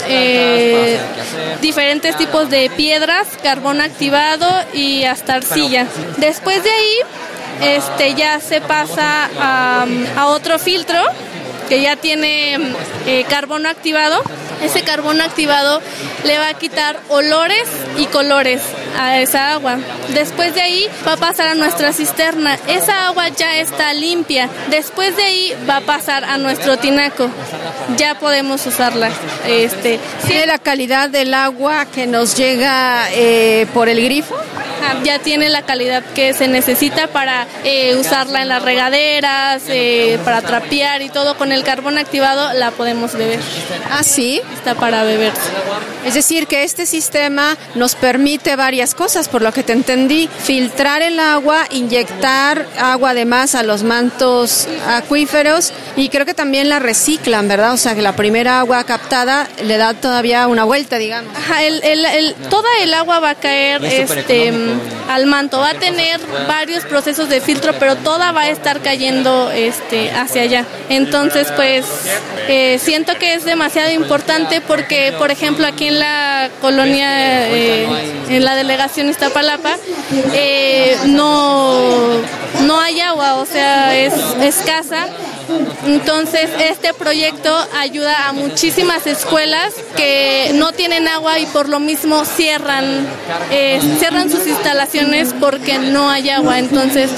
eh, diferentes tipos de piedras, carbón activado y hasta arcilla. Después de ahí este ya se pasa a, a otro filtro que ya tiene eh, carbono activado. Ese carbono activado le va a quitar olores y colores a esa agua. Después de ahí va a pasar a nuestra cisterna. Esa agua ya está limpia. Después de ahí va a pasar a nuestro tinaco. Ya podemos usarla. Este,
¿Tiene la calidad del agua que nos llega eh, por el grifo?
Ya tiene la calidad que se necesita para eh, usarla en las regaderas, eh, para trapear y todo. Con el carbón activado la podemos beber.
¿Ah, sí?
Está para beber.
Es decir, que este sistema nos permite varias cosas, por lo que te entendí. Filtrar el agua, inyectar agua además a los mantos acuíferos y creo que también la reciclan, ¿verdad? O sea, que la primera agua captada le da todavía una vuelta, digamos.
Ajá, el, el, el, toda el agua va a caer este, al manto. Va a tener varios procesos de filtro, pero toda va a estar cayendo este, hacia allá. Entonces, pues, eh, siento que es demasiado importante porque, por ejemplo, aquí en la colonia, eh, en la delegación Iztapalapa, eh, no, no hay agua, o sea, es escasa. Entonces este proyecto ayuda a muchísimas escuelas que no tienen agua y por lo mismo cierran, eh, cierran sus instalaciones porque no hay agua. Entonces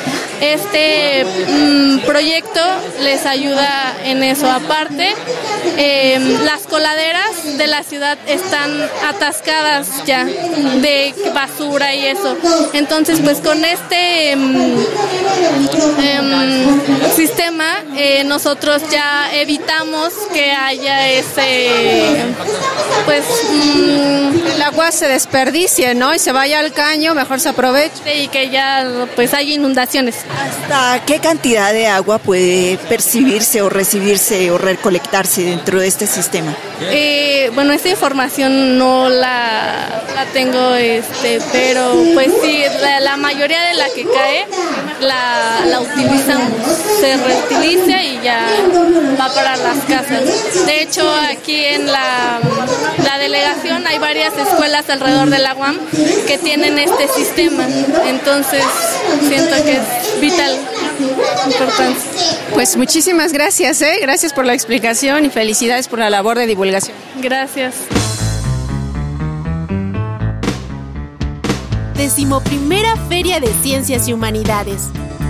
este mmm, proyecto les ayuda en eso. Aparte, eh, las coladeras de la ciudad están atascadas ya de basura y eso. Entonces, pues con este um, um, sistema eh, nosotros ya evitamos que haya ese, pues um,
el agua se desperdicie, ¿no? Y se vaya al caño, mejor se aproveche
y que ya pues haya inundaciones.
¿Hasta qué cantidad de agua puede percibirse o recibirse o recolectarse dentro de este sistema?
Eh, bueno, esta información no la, la tengo, este, pero pues sí, la, la mayoría de la que cae la, la utilizamos, se reutiliza y ya va para las casas. De hecho, aquí en la, la delegación hay varias escuelas alrededor de la U A M que tienen este sistema, entonces siento que es vital, importante.
Pues muchísimas gracias, ¿eh? Gracias por la explicación y felicidades por la labor de divulgación.
Gracias.
Decimoprimera Feria de Ciencias y Humanidades.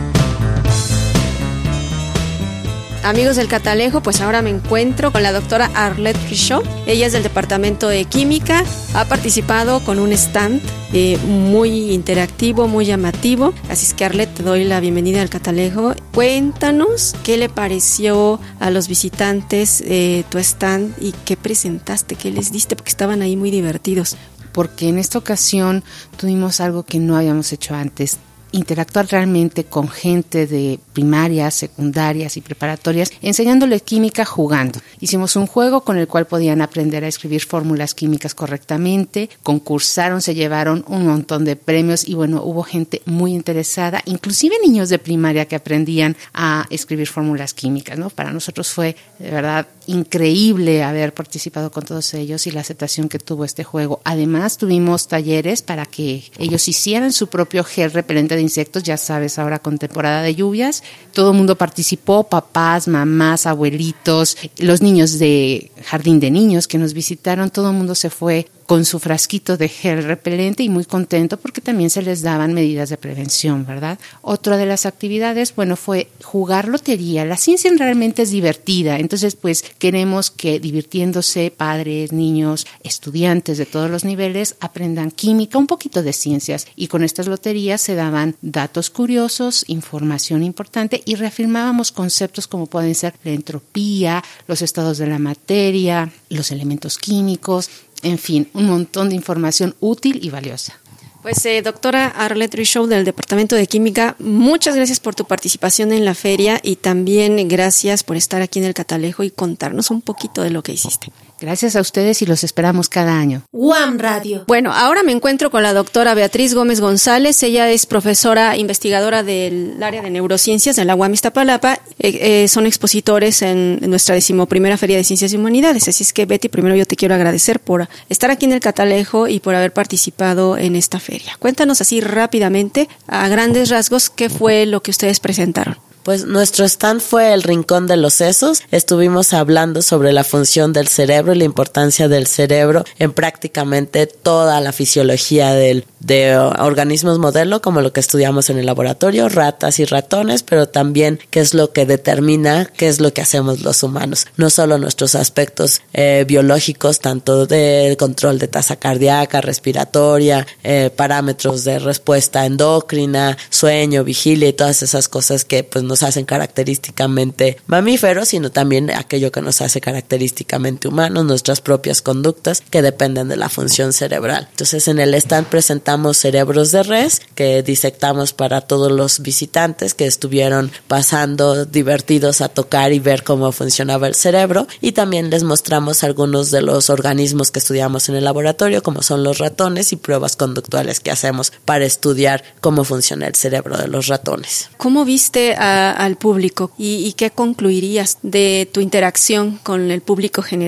Amigos del Catalejo, pues ahora me encuentro con la doctora Arlette Richaud. Ella es del Departamento de Química, ha participado con un stand eh, muy interactivo, muy llamativo. Así es que, Arlette, te doy la bienvenida al Catalejo. Cuéntanos qué le pareció a los visitantes eh, tu stand y qué presentaste, qué les diste, porque estaban ahí muy divertidos.
Porque en esta ocasión tuvimos algo que no habíamos hecho antes. Interactuar realmente con gente de primarias, secundarias y preparatorias, enseñándoles química jugando. Hicimos un juego con el cual podían aprender a escribir fórmulas químicas correctamente, concursaron, se llevaron un montón de premios y bueno, hubo gente muy interesada, inclusive niños de primaria que aprendían a escribir fórmulas químicas, ¿no? Para nosotros fue de verdad increíble haber participado con todos ellos y la aceptación que tuvo este juego. Además, tuvimos talleres para que ellos hicieran su propio gel repelente de insectos, ya sabes, ahora con temporada de lluvias, todo el mundo participó, papás, mamás, abuelitos, los niños de jardín de niños que nos visitaron, todo el mundo se fue con su frasquito de gel repelente y muy contento porque también se les daban medidas de prevención, ¿verdad? Otra de las actividades, bueno, fue jugar lotería. La ciencia realmente es divertida, entonces pues queremos que divirtiéndose padres, niños, estudiantes de todos los niveles aprendan química, un poquito de ciencias y con estas loterías se daban datos curiosos, información importante y reafirmábamos conceptos como pueden ser la entropía, los estados de la materia, los elementos químicos. En fin, un montón de información útil y valiosa.
Pues eh, doctora Arlette Richaud del Departamento de Química, muchas gracias por tu participación en la feria y también gracias por estar aquí en el Catalejo y contarnos un poquito de lo que hiciste.
Gracias a ustedes y los esperamos cada año.
U A M Radio.
Bueno, ahora me encuentro con la doctora Beatriz Gómez González. Ella es profesora investigadora del área de neurociencias de la U A M Iztapalapa. Eh, eh, son expositores en, en nuestra decimoprimera Feria de Ciencias y Humanidades. Así es que, Betty, primero yo te quiero agradecer por estar aquí en el Catalejo y por haber participado en esta feria. Cuéntanos así rápidamente, a grandes rasgos, qué fue lo que ustedes presentaron.
Pues nuestro stand fue el Rincón de los Sesos. Estuvimos hablando sobre la función del cerebro y la importancia del cerebro en prácticamente toda la fisiología del, de organismos modelo, como lo que estudiamos en el laboratorio, ratas y ratones, pero también qué es lo que determina qué es lo que hacemos los humanos. No solo nuestros aspectos eh, biológicos, tanto de control de tasa cardíaca, respiratoria, eh, parámetros de respuesta endocrina, sueño, vigilia y todas esas cosas que pues nos hacen característicamente mamíferos, sino también aquello que nos hace característicamente humanos, nuestras propias conductas que dependen de la función cerebral. Entonces, en el stand presentamos cerebros de res que disectamos para todos los visitantes que estuvieron pasando divertidos a tocar y ver cómo funcionaba el cerebro, y también les mostramos algunos de los organismos que estudiamos en el laboratorio, como son los ratones, y pruebas conductuales que hacemos para estudiar cómo funciona el cerebro de los ratones.
¿Cómo viste a al público y, y qué concluirías de tu interacción con el público general?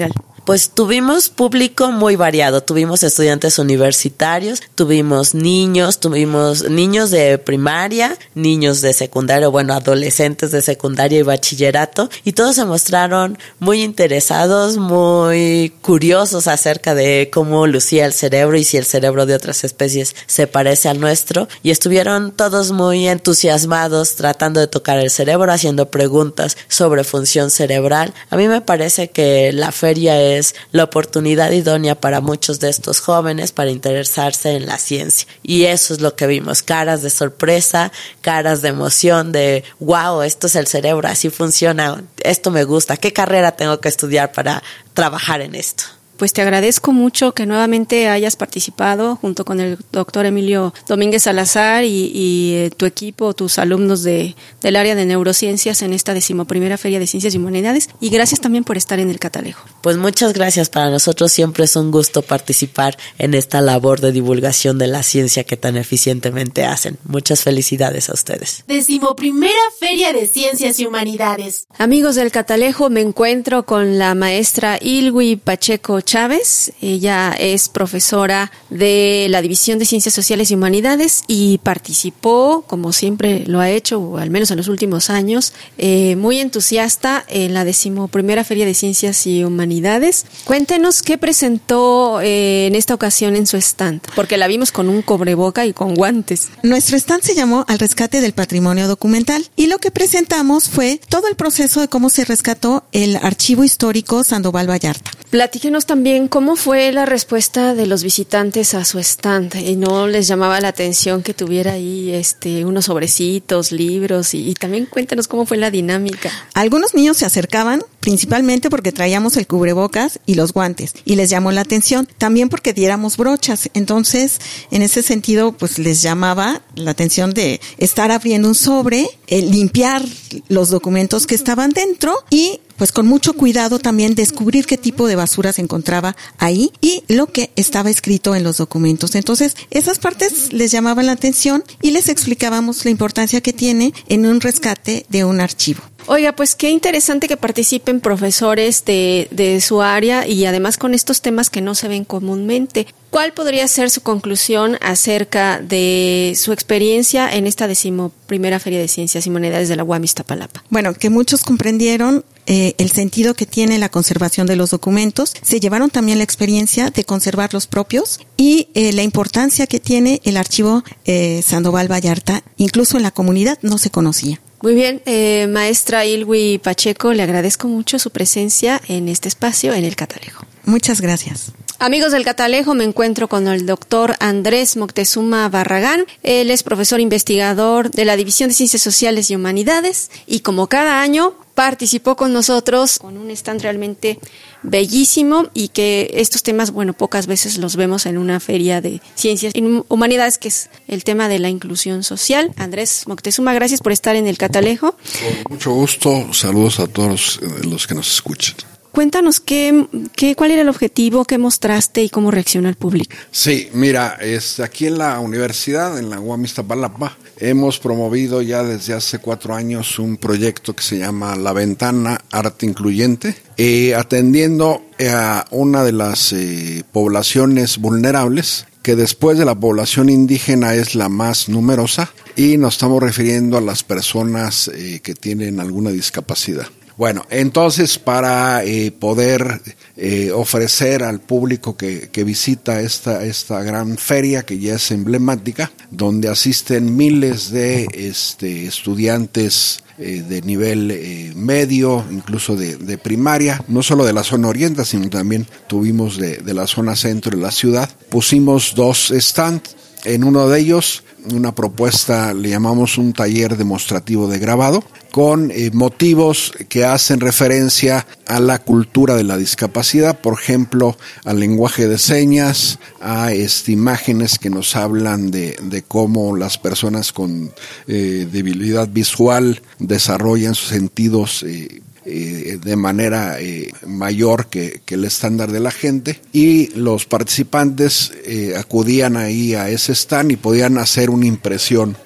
Pues tuvimos público muy variado, tuvimos estudiantes universitarios, tuvimos niños, tuvimos niños de primaria, niños de secundaria, bueno, adolescentes de secundaria y bachillerato, y todos se mostraron muy interesados, muy curiosos acerca de cómo lucía el cerebro y si el cerebro de otras especies se parece al nuestro, y estuvieron todos muy entusiasmados tratando de tocar el cerebro, haciendo preguntas sobre función cerebral. A mí me parece que la feria es la oportunidad idónea para muchos de estos jóvenes para interesarse en la ciencia, y eso es lo que vimos, caras de sorpresa, caras de emoción, de wow, esto es el cerebro, así funciona, esto me gusta, ¿qué carrera tengo que estudiar para trabajar en esto?
Pues te agradezco mucho que nuevamente hayas participado junto con el doctor Emilio Domínguez Salazar y, y eh, tu equipo, tus alumnos de, del área de neurociencias en esta decimoprimera Feria de Ciencias y Humanidades, y gracias también por estar en el Catalejo.
Pues muchas gracias, para nosotros siempre es un gusto participar en esta labor de divulgación de la ciencia que tan eficientemente hacen. Muchas felicidades a ustedes.
Decimoprimera Feria de Ciencias y Humanidades.
Amigos del Catalejo, me encuentro con la maestra Ilwi Pacheco Chávez. Ella es profesora de la División de Ciencias Sociales y Humanidades y participó, como siempre lo ha hecho, o al menos en los últimos años, eh, muy entusiasta en la decimoprimera Feria de Ciencias y Humanidades. Cuéntenos qué presentó eh, en esta ocasión en su stand, porque la vimos con un cubreboca y con guantes.
Nuestro stand se llamó Al Rescate del Patrimonio Documental, y lo que presentamos fue todo el proceso de cómo se rescató el Archivo Histórico Sandoval Vallarta.
Platíquenos también cómo fue la respuesta de los visitantes a su stand, y no les llamaba la atención que tuviera ahí este unos sobrecitos, libros, y, y también cuéntanos cómo fue la dinámica.
Algunos niños se acercaban principalmente porque traíamos el cubrebocas y los guantes, y les llamó la atención, también porque diéramos brochas. Entonces, en ese sentido, pues les llamaba la atención de estar abriendo un sobre, eh, limpiar los documentos que estaban dentro y pues con mucho cuidado también descubrir qué tipo de basura se encontraba ahí y lo que estaba escrito en los documentos. Entonces, esas partes les llamaban la atención y les explicábamos la importancia que tiene en un rescate de un archivo.
Oiga, pues qué interesante que participen profesores de, de su área y además con estos temas que no se ven comúnmente. ¿Cuál podría ser su conclusión acerca de su experiencia en esta decimoprimera Feria de Ciencias y Humanidades de la U A M Iztapalapa?
Bueno, que muchos comprendieron eh, el sentido que tiene la conservación de los documentos, se llevaron también la experiencia de conservar los propios y eh, la importancia que tiene el archivo eh, Sandoval Vallarta, incluso en la comunidad no se conocía.
Muy bien, eh, maestra Ilwi Pacheco, le agradezco mucho su presencia en este espacio en el Catalejo.
Muchas gracias.
Amigos del Catalejo, me encuentro con el doctor Andrés Moctezuma Barragán. Él es profesor investigador de la División de Ciencias Sociales y Humanidades y como cada año participó con nosotros con un stand realmente bellísimo y que estos temas, bueno, pocas veces los vemos en una feria de ciencias y humanidades, que es el tema de la inclusión social. Andrés Moctezuma, gracias por estar en el Catalejo.
Con mucho gusto, saludos a todos los que nos escuchan.
Cuéntanos qué, qué, cuál era el objetivo, qué mostraste y cómo reaccionó el público.
Sí, mira, es aquí en la universidad, en la U A M Iztapalapa, hemos promovido ya desde hace cuatro años un proyecto que se llama La Ventana Arte Incluyente, eh, atendiendo a una de las eh, poblaciones vulnerables, que después de la población indígena es la más numerosa, y nos estamos refiriendo a las personas eh, que tienen alguna discapacidad. Bueno, entonces para eh, poder eh, ofrecer al público que, que visita esta, esta gran feria, que ya es emblemática, donde asisten miles de este, estudiantes eh, de nivel eh, medio, incluso de, de primaria, no solo de la zona oriente, sino también tuvimos de, de la zona centro de la ciudad. Pusimos dos stands, en uno de ellos una propuesta, le llamamos un taller demostrativo de grabado, con eh, motivos que hacen referencia a la cultura de la discapacidad, por ejemplo, al lenguaje de señas, a este, imágenes que nos hablan de, de cómo las personas con eh, debilidad visual desarrollan sus sentidos eh, Eh, de manera eh, mayor que, que el estándar de la gente, y los participantes eh, acudían ahí a ese stand y podían hacer una impresión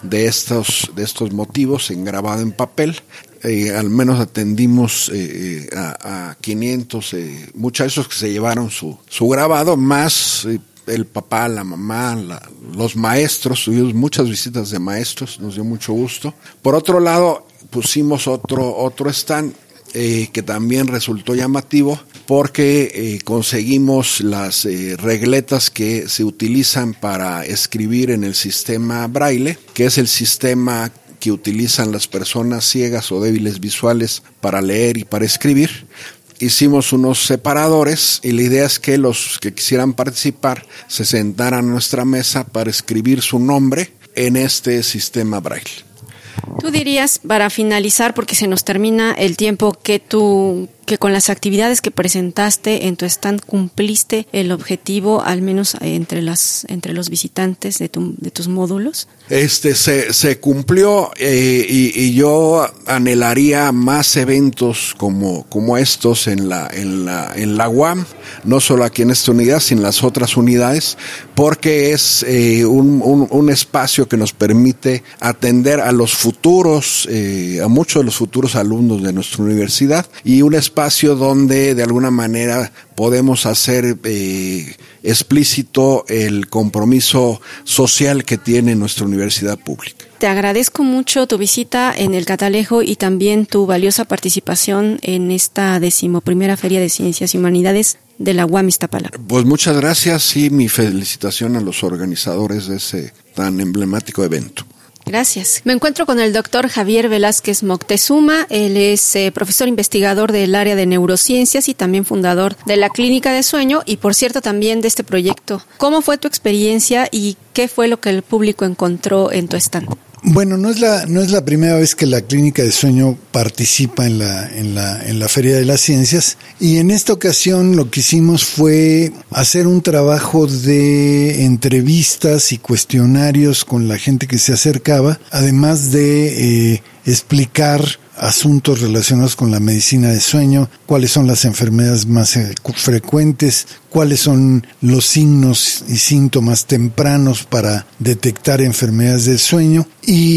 de estos, de estos motivos en grabado en papel. Eh, al menos atendimos eh, a, a quinientos eh, muchachos que se llevaron su, su grabado, más eh, el papá, la mamá, la, los maestros. Tuvimos muchas visitas de maestros, nos dio mucho gusto. Por otro lado, pusimos otro, otro stand eh, que también resultó llamativo, porque eh, conseguimos las eh, regletas que se utilizan para escribir en el sistema Braille, que es el sistema que utilizan las personas ciegas o débiles visuales para leer y para escribir. Hicimos unos separadores y la idea es que los que quisieran participar se sentaran a nuestra mesa para escribir su nombre en este sistema Braille.
Tú dirías, para finalizar, porque se nos termina el tiempo, que tú, que con las actividades que presentaste en tu stand cumpliste el objetivo, al menos entre las, entre los visitantes de tu, de tus módulos.
Este se, se cumplió eh, y, y yo anhelaría más eventos como, como estos en la, en la, en la U A M, no solo aquí en esta unidad, sino en las otras unidades, porque es eh, un, un, un espacio que nos permite atender a los futuros, eh, a muchos de los futuros alumnos de nuestra universidad, y un espacio donde de alguna manera podemos hacer eh, explícito el compromiso social que tiene nuestra universidad pública.
Te agradezco mucho tu visita en el Catalejo y también tu valiosa participación en esta decimoprimera Feria de Ciencias y Humanidades de la U A M Iztapalapa.
Pues muchas gracias y mi felicitación a los organizadores de ese tan emblemático evento.
Gracias. Me encuentro con el doctor Javier Velázquez Moctezuma. Él es eh, profesor investigador del área de neurociencias y también fundador de la Clínica de Sueño y, por cierto, también de este proyecto. ¿Cómo fue tu experiencia y qué fue lo que el público encontró en tu stand?
Bueno, no es la no es la primera vez que la Clínica de Sueño participa en la en la en la Feria de las Ciencias, y en esta ocasión lo que hicimos fue hacer un trabajo de entrevistas y cuestionarios con la gente que se acercaba, además de eh, explicar asuntos relacionados con la medicina de sueño, cuáles son las enfermedades más eh, frecuentes, cuáles son los signos y síntomas tempranos para detectar enfermedades del sueño.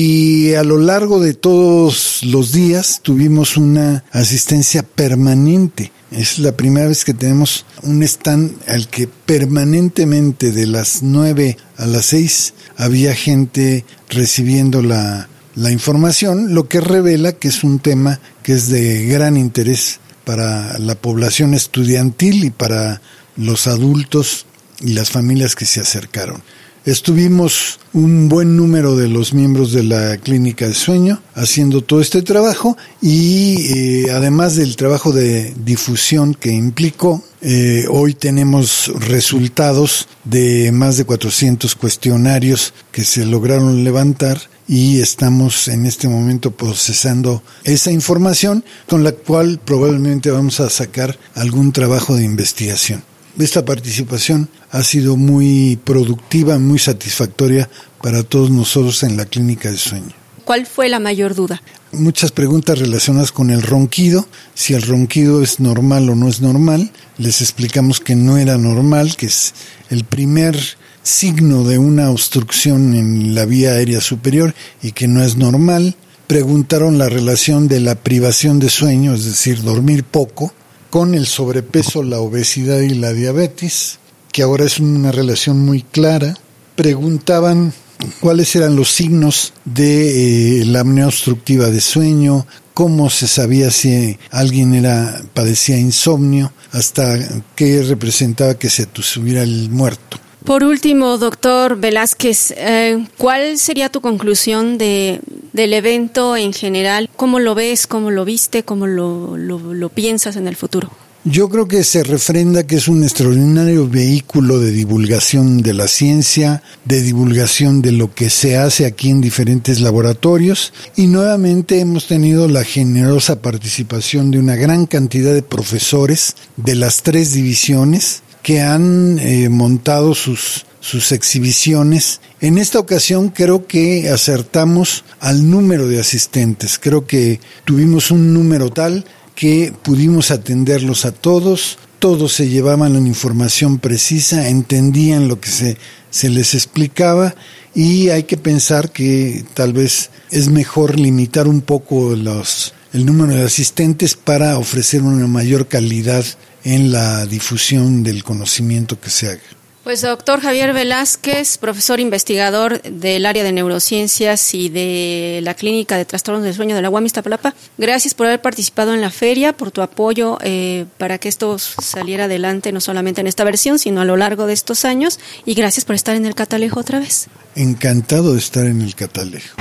Y a lo largo de todos los días tuvimos una asistencia permanente. Es la primera vez que tenemos un stand al que permanentemente de las nueve a las seis había gente recibiendo la la información, lo que revela que es un tema que es de gran interés para la población estudiantil y para los adultos y las familias que se acercaron. Estuvimos un buen número de los miembros de la Clínica de Sueño haciendo todo este trabajo y eh, además del trabajo de difusión que implicó, eh, hoy tenemos resultados de más de cuatrocientos cuestionarios que se lograron levantar y estamos en este momento procesando esa información con la cual probablemente vamos a sacar algún trabajo de investigación. Esta participación ha sido muy productiva, muy satisfactoria para todos nosotros en la Clínica de Sueño.
¿Cuál fue la mayor duda?
Muchas preguntas relacionadas con el ronquido, si el ronquido es normal o no es normal. Les explicamos que no era normal, que es el primer signo de una obstrucción en la vía aérea superior y que no es normal. Preguntaron la relación de la privación de sueño, es decir, dormir poco, con el sobrepeso, la obesidad y la diabetes, que ahora es una relación muy clara. Preguntaban cuáles eran los signos de eh, la apnea obstructiva de sueño, cómo se sabía si alguien era padecía insomnio, hasta qué representaba que se tuviera el muerto.
Por último, doctor Velázquez, eh, ¿cuál sería tu conclusión de, del evento en general? ¿Cómo lo ves, cómo lo viste, cómo lo, lo, lo piensas en el futuro?
Yo creo que se refrenda que es un extraordinario vehículo de divulgación de la ciencia, de divulgación de lo que se hace aquí en diferentes laboratorios, y nuevamente hemos tenido la generosa participación de una gran cantidad de profesores de las tres divisiones que han eh, montado sus, sus exhibiciones. En esta ocasión creo que acertamos al número de asistentes. Creo que tuvimos un número tal que pudimos atenderlos a todos. Todos se llevaban la información precisa, entendían lo que se, se les explicaba y hay que pensar que tal vez es mejor limitar un poco los, el número de asistentes para ofrecer una mayor calidad en la difusión del conocimiento que se haga.
Pues doctor Javier Velázquez, profesor investigador del área de neurociencias y de la Clínica de Trastornos del Sueño de la U A M Iztapalapa, gracias por haber participado en la feria, por tu apoyo eh, para que esto saliera adelante, no solamente en esta versión, sino a lo largo de estos años, y gracias por estar en el Catalejo otra vez.
Encantado de estar en el Catalejo.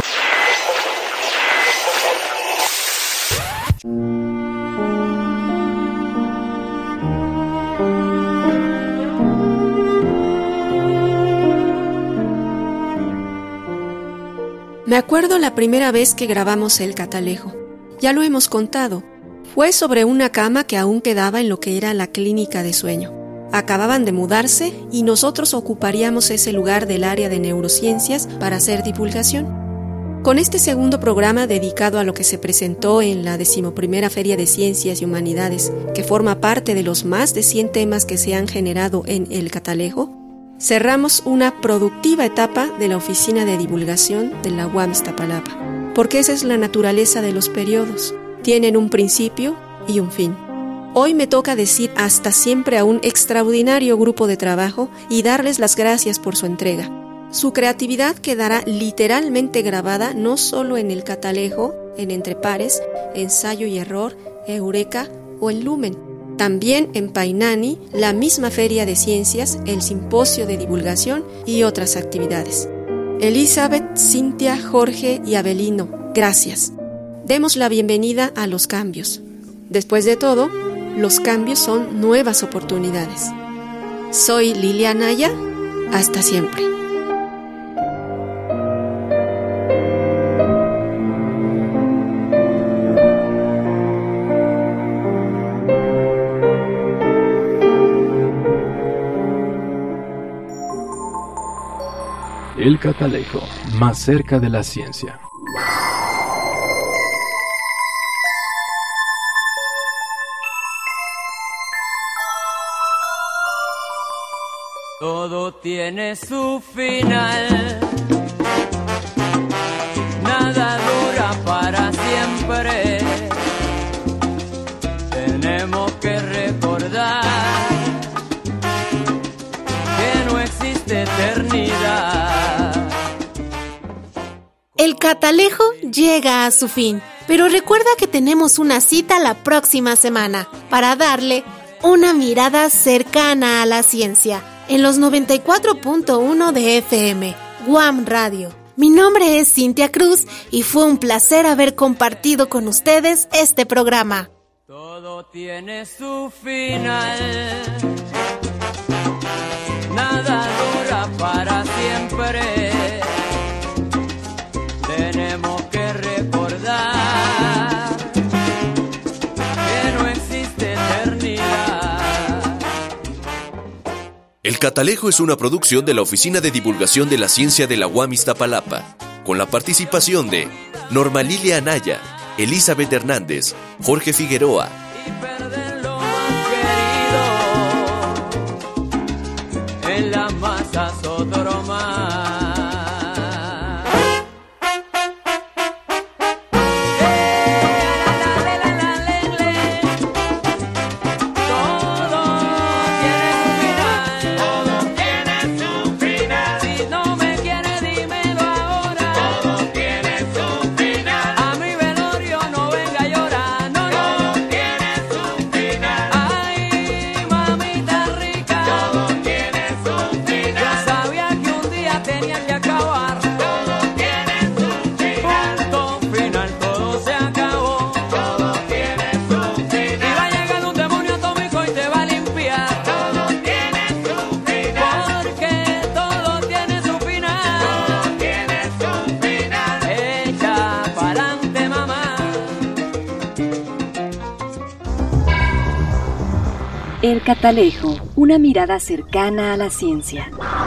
Me acuerdo la primera vez que grabamos el Catalejo. Ya lo hemos contado. Fue sobre una cama que aún quedaba en lo que era la clínica de sueño. Acababan de mudarse y nosotros ocuparíamos ese lugar del área de neurociencias para hacer divulgación. Con este segundo programa dedicado a lo que se presentó en la decimoprimera Feria de Ciencias y Humanidades, que forma parte de los más de cien temas que se han generado en el Catalejo, cerramos una productiva etapa de la Oficina de Divulgación de la U A M Iztapalapa, porque esa es la naturaleza de los periodos. Tienen un principio y un fin. Hoy me toca decir hasta siempre a un extraordinario grupo de trabajo y darles las gracias por su entrega. Su creatividad quedará literalmente grabada no solo en el Catalejo, en Entre Pares, Ensayo y Error, Eureka o en Lumen. También en Painani, la misma Feria de Ciencias, el Simposio de Divulgación y otras actividades. Elizabeth, Cintia, Jorge y Abelino, gracias. Demos la bienvenida a los cambios. Después de todo, los cambios son nuevas oportunidades. Soy Lilia Anaya, hasta siempre.
El Catalejo, más cerca de la ciencia.
Todo tiene su final, nada dura para siempre. Tenemos que recordar que no existe eternidad.
El Catalejo llega a su fin, pero recuerda que tenemos una cita la próxima semana para darle una mirada cercana a la ciencia en los noventa y cuatro punto uno de F M, U A M Radio. Mi nombre es Cintia Cruz y fue un placer haber compartido con ustedes este programa.
Todo tiene su final, nada dura para siempre. Tenemos que recordar que no existe eternidad.
El Catalejo es una producción de la Oficina de Divulgación de la Ciencia de la U A M Iztapalapa, con la participación de Norma Lilia Anaya, Elizabeth Hernández, Jorge Figueroa,
en la masa Sodroma.
El Catalejo, una mirada cercana a la ciencia.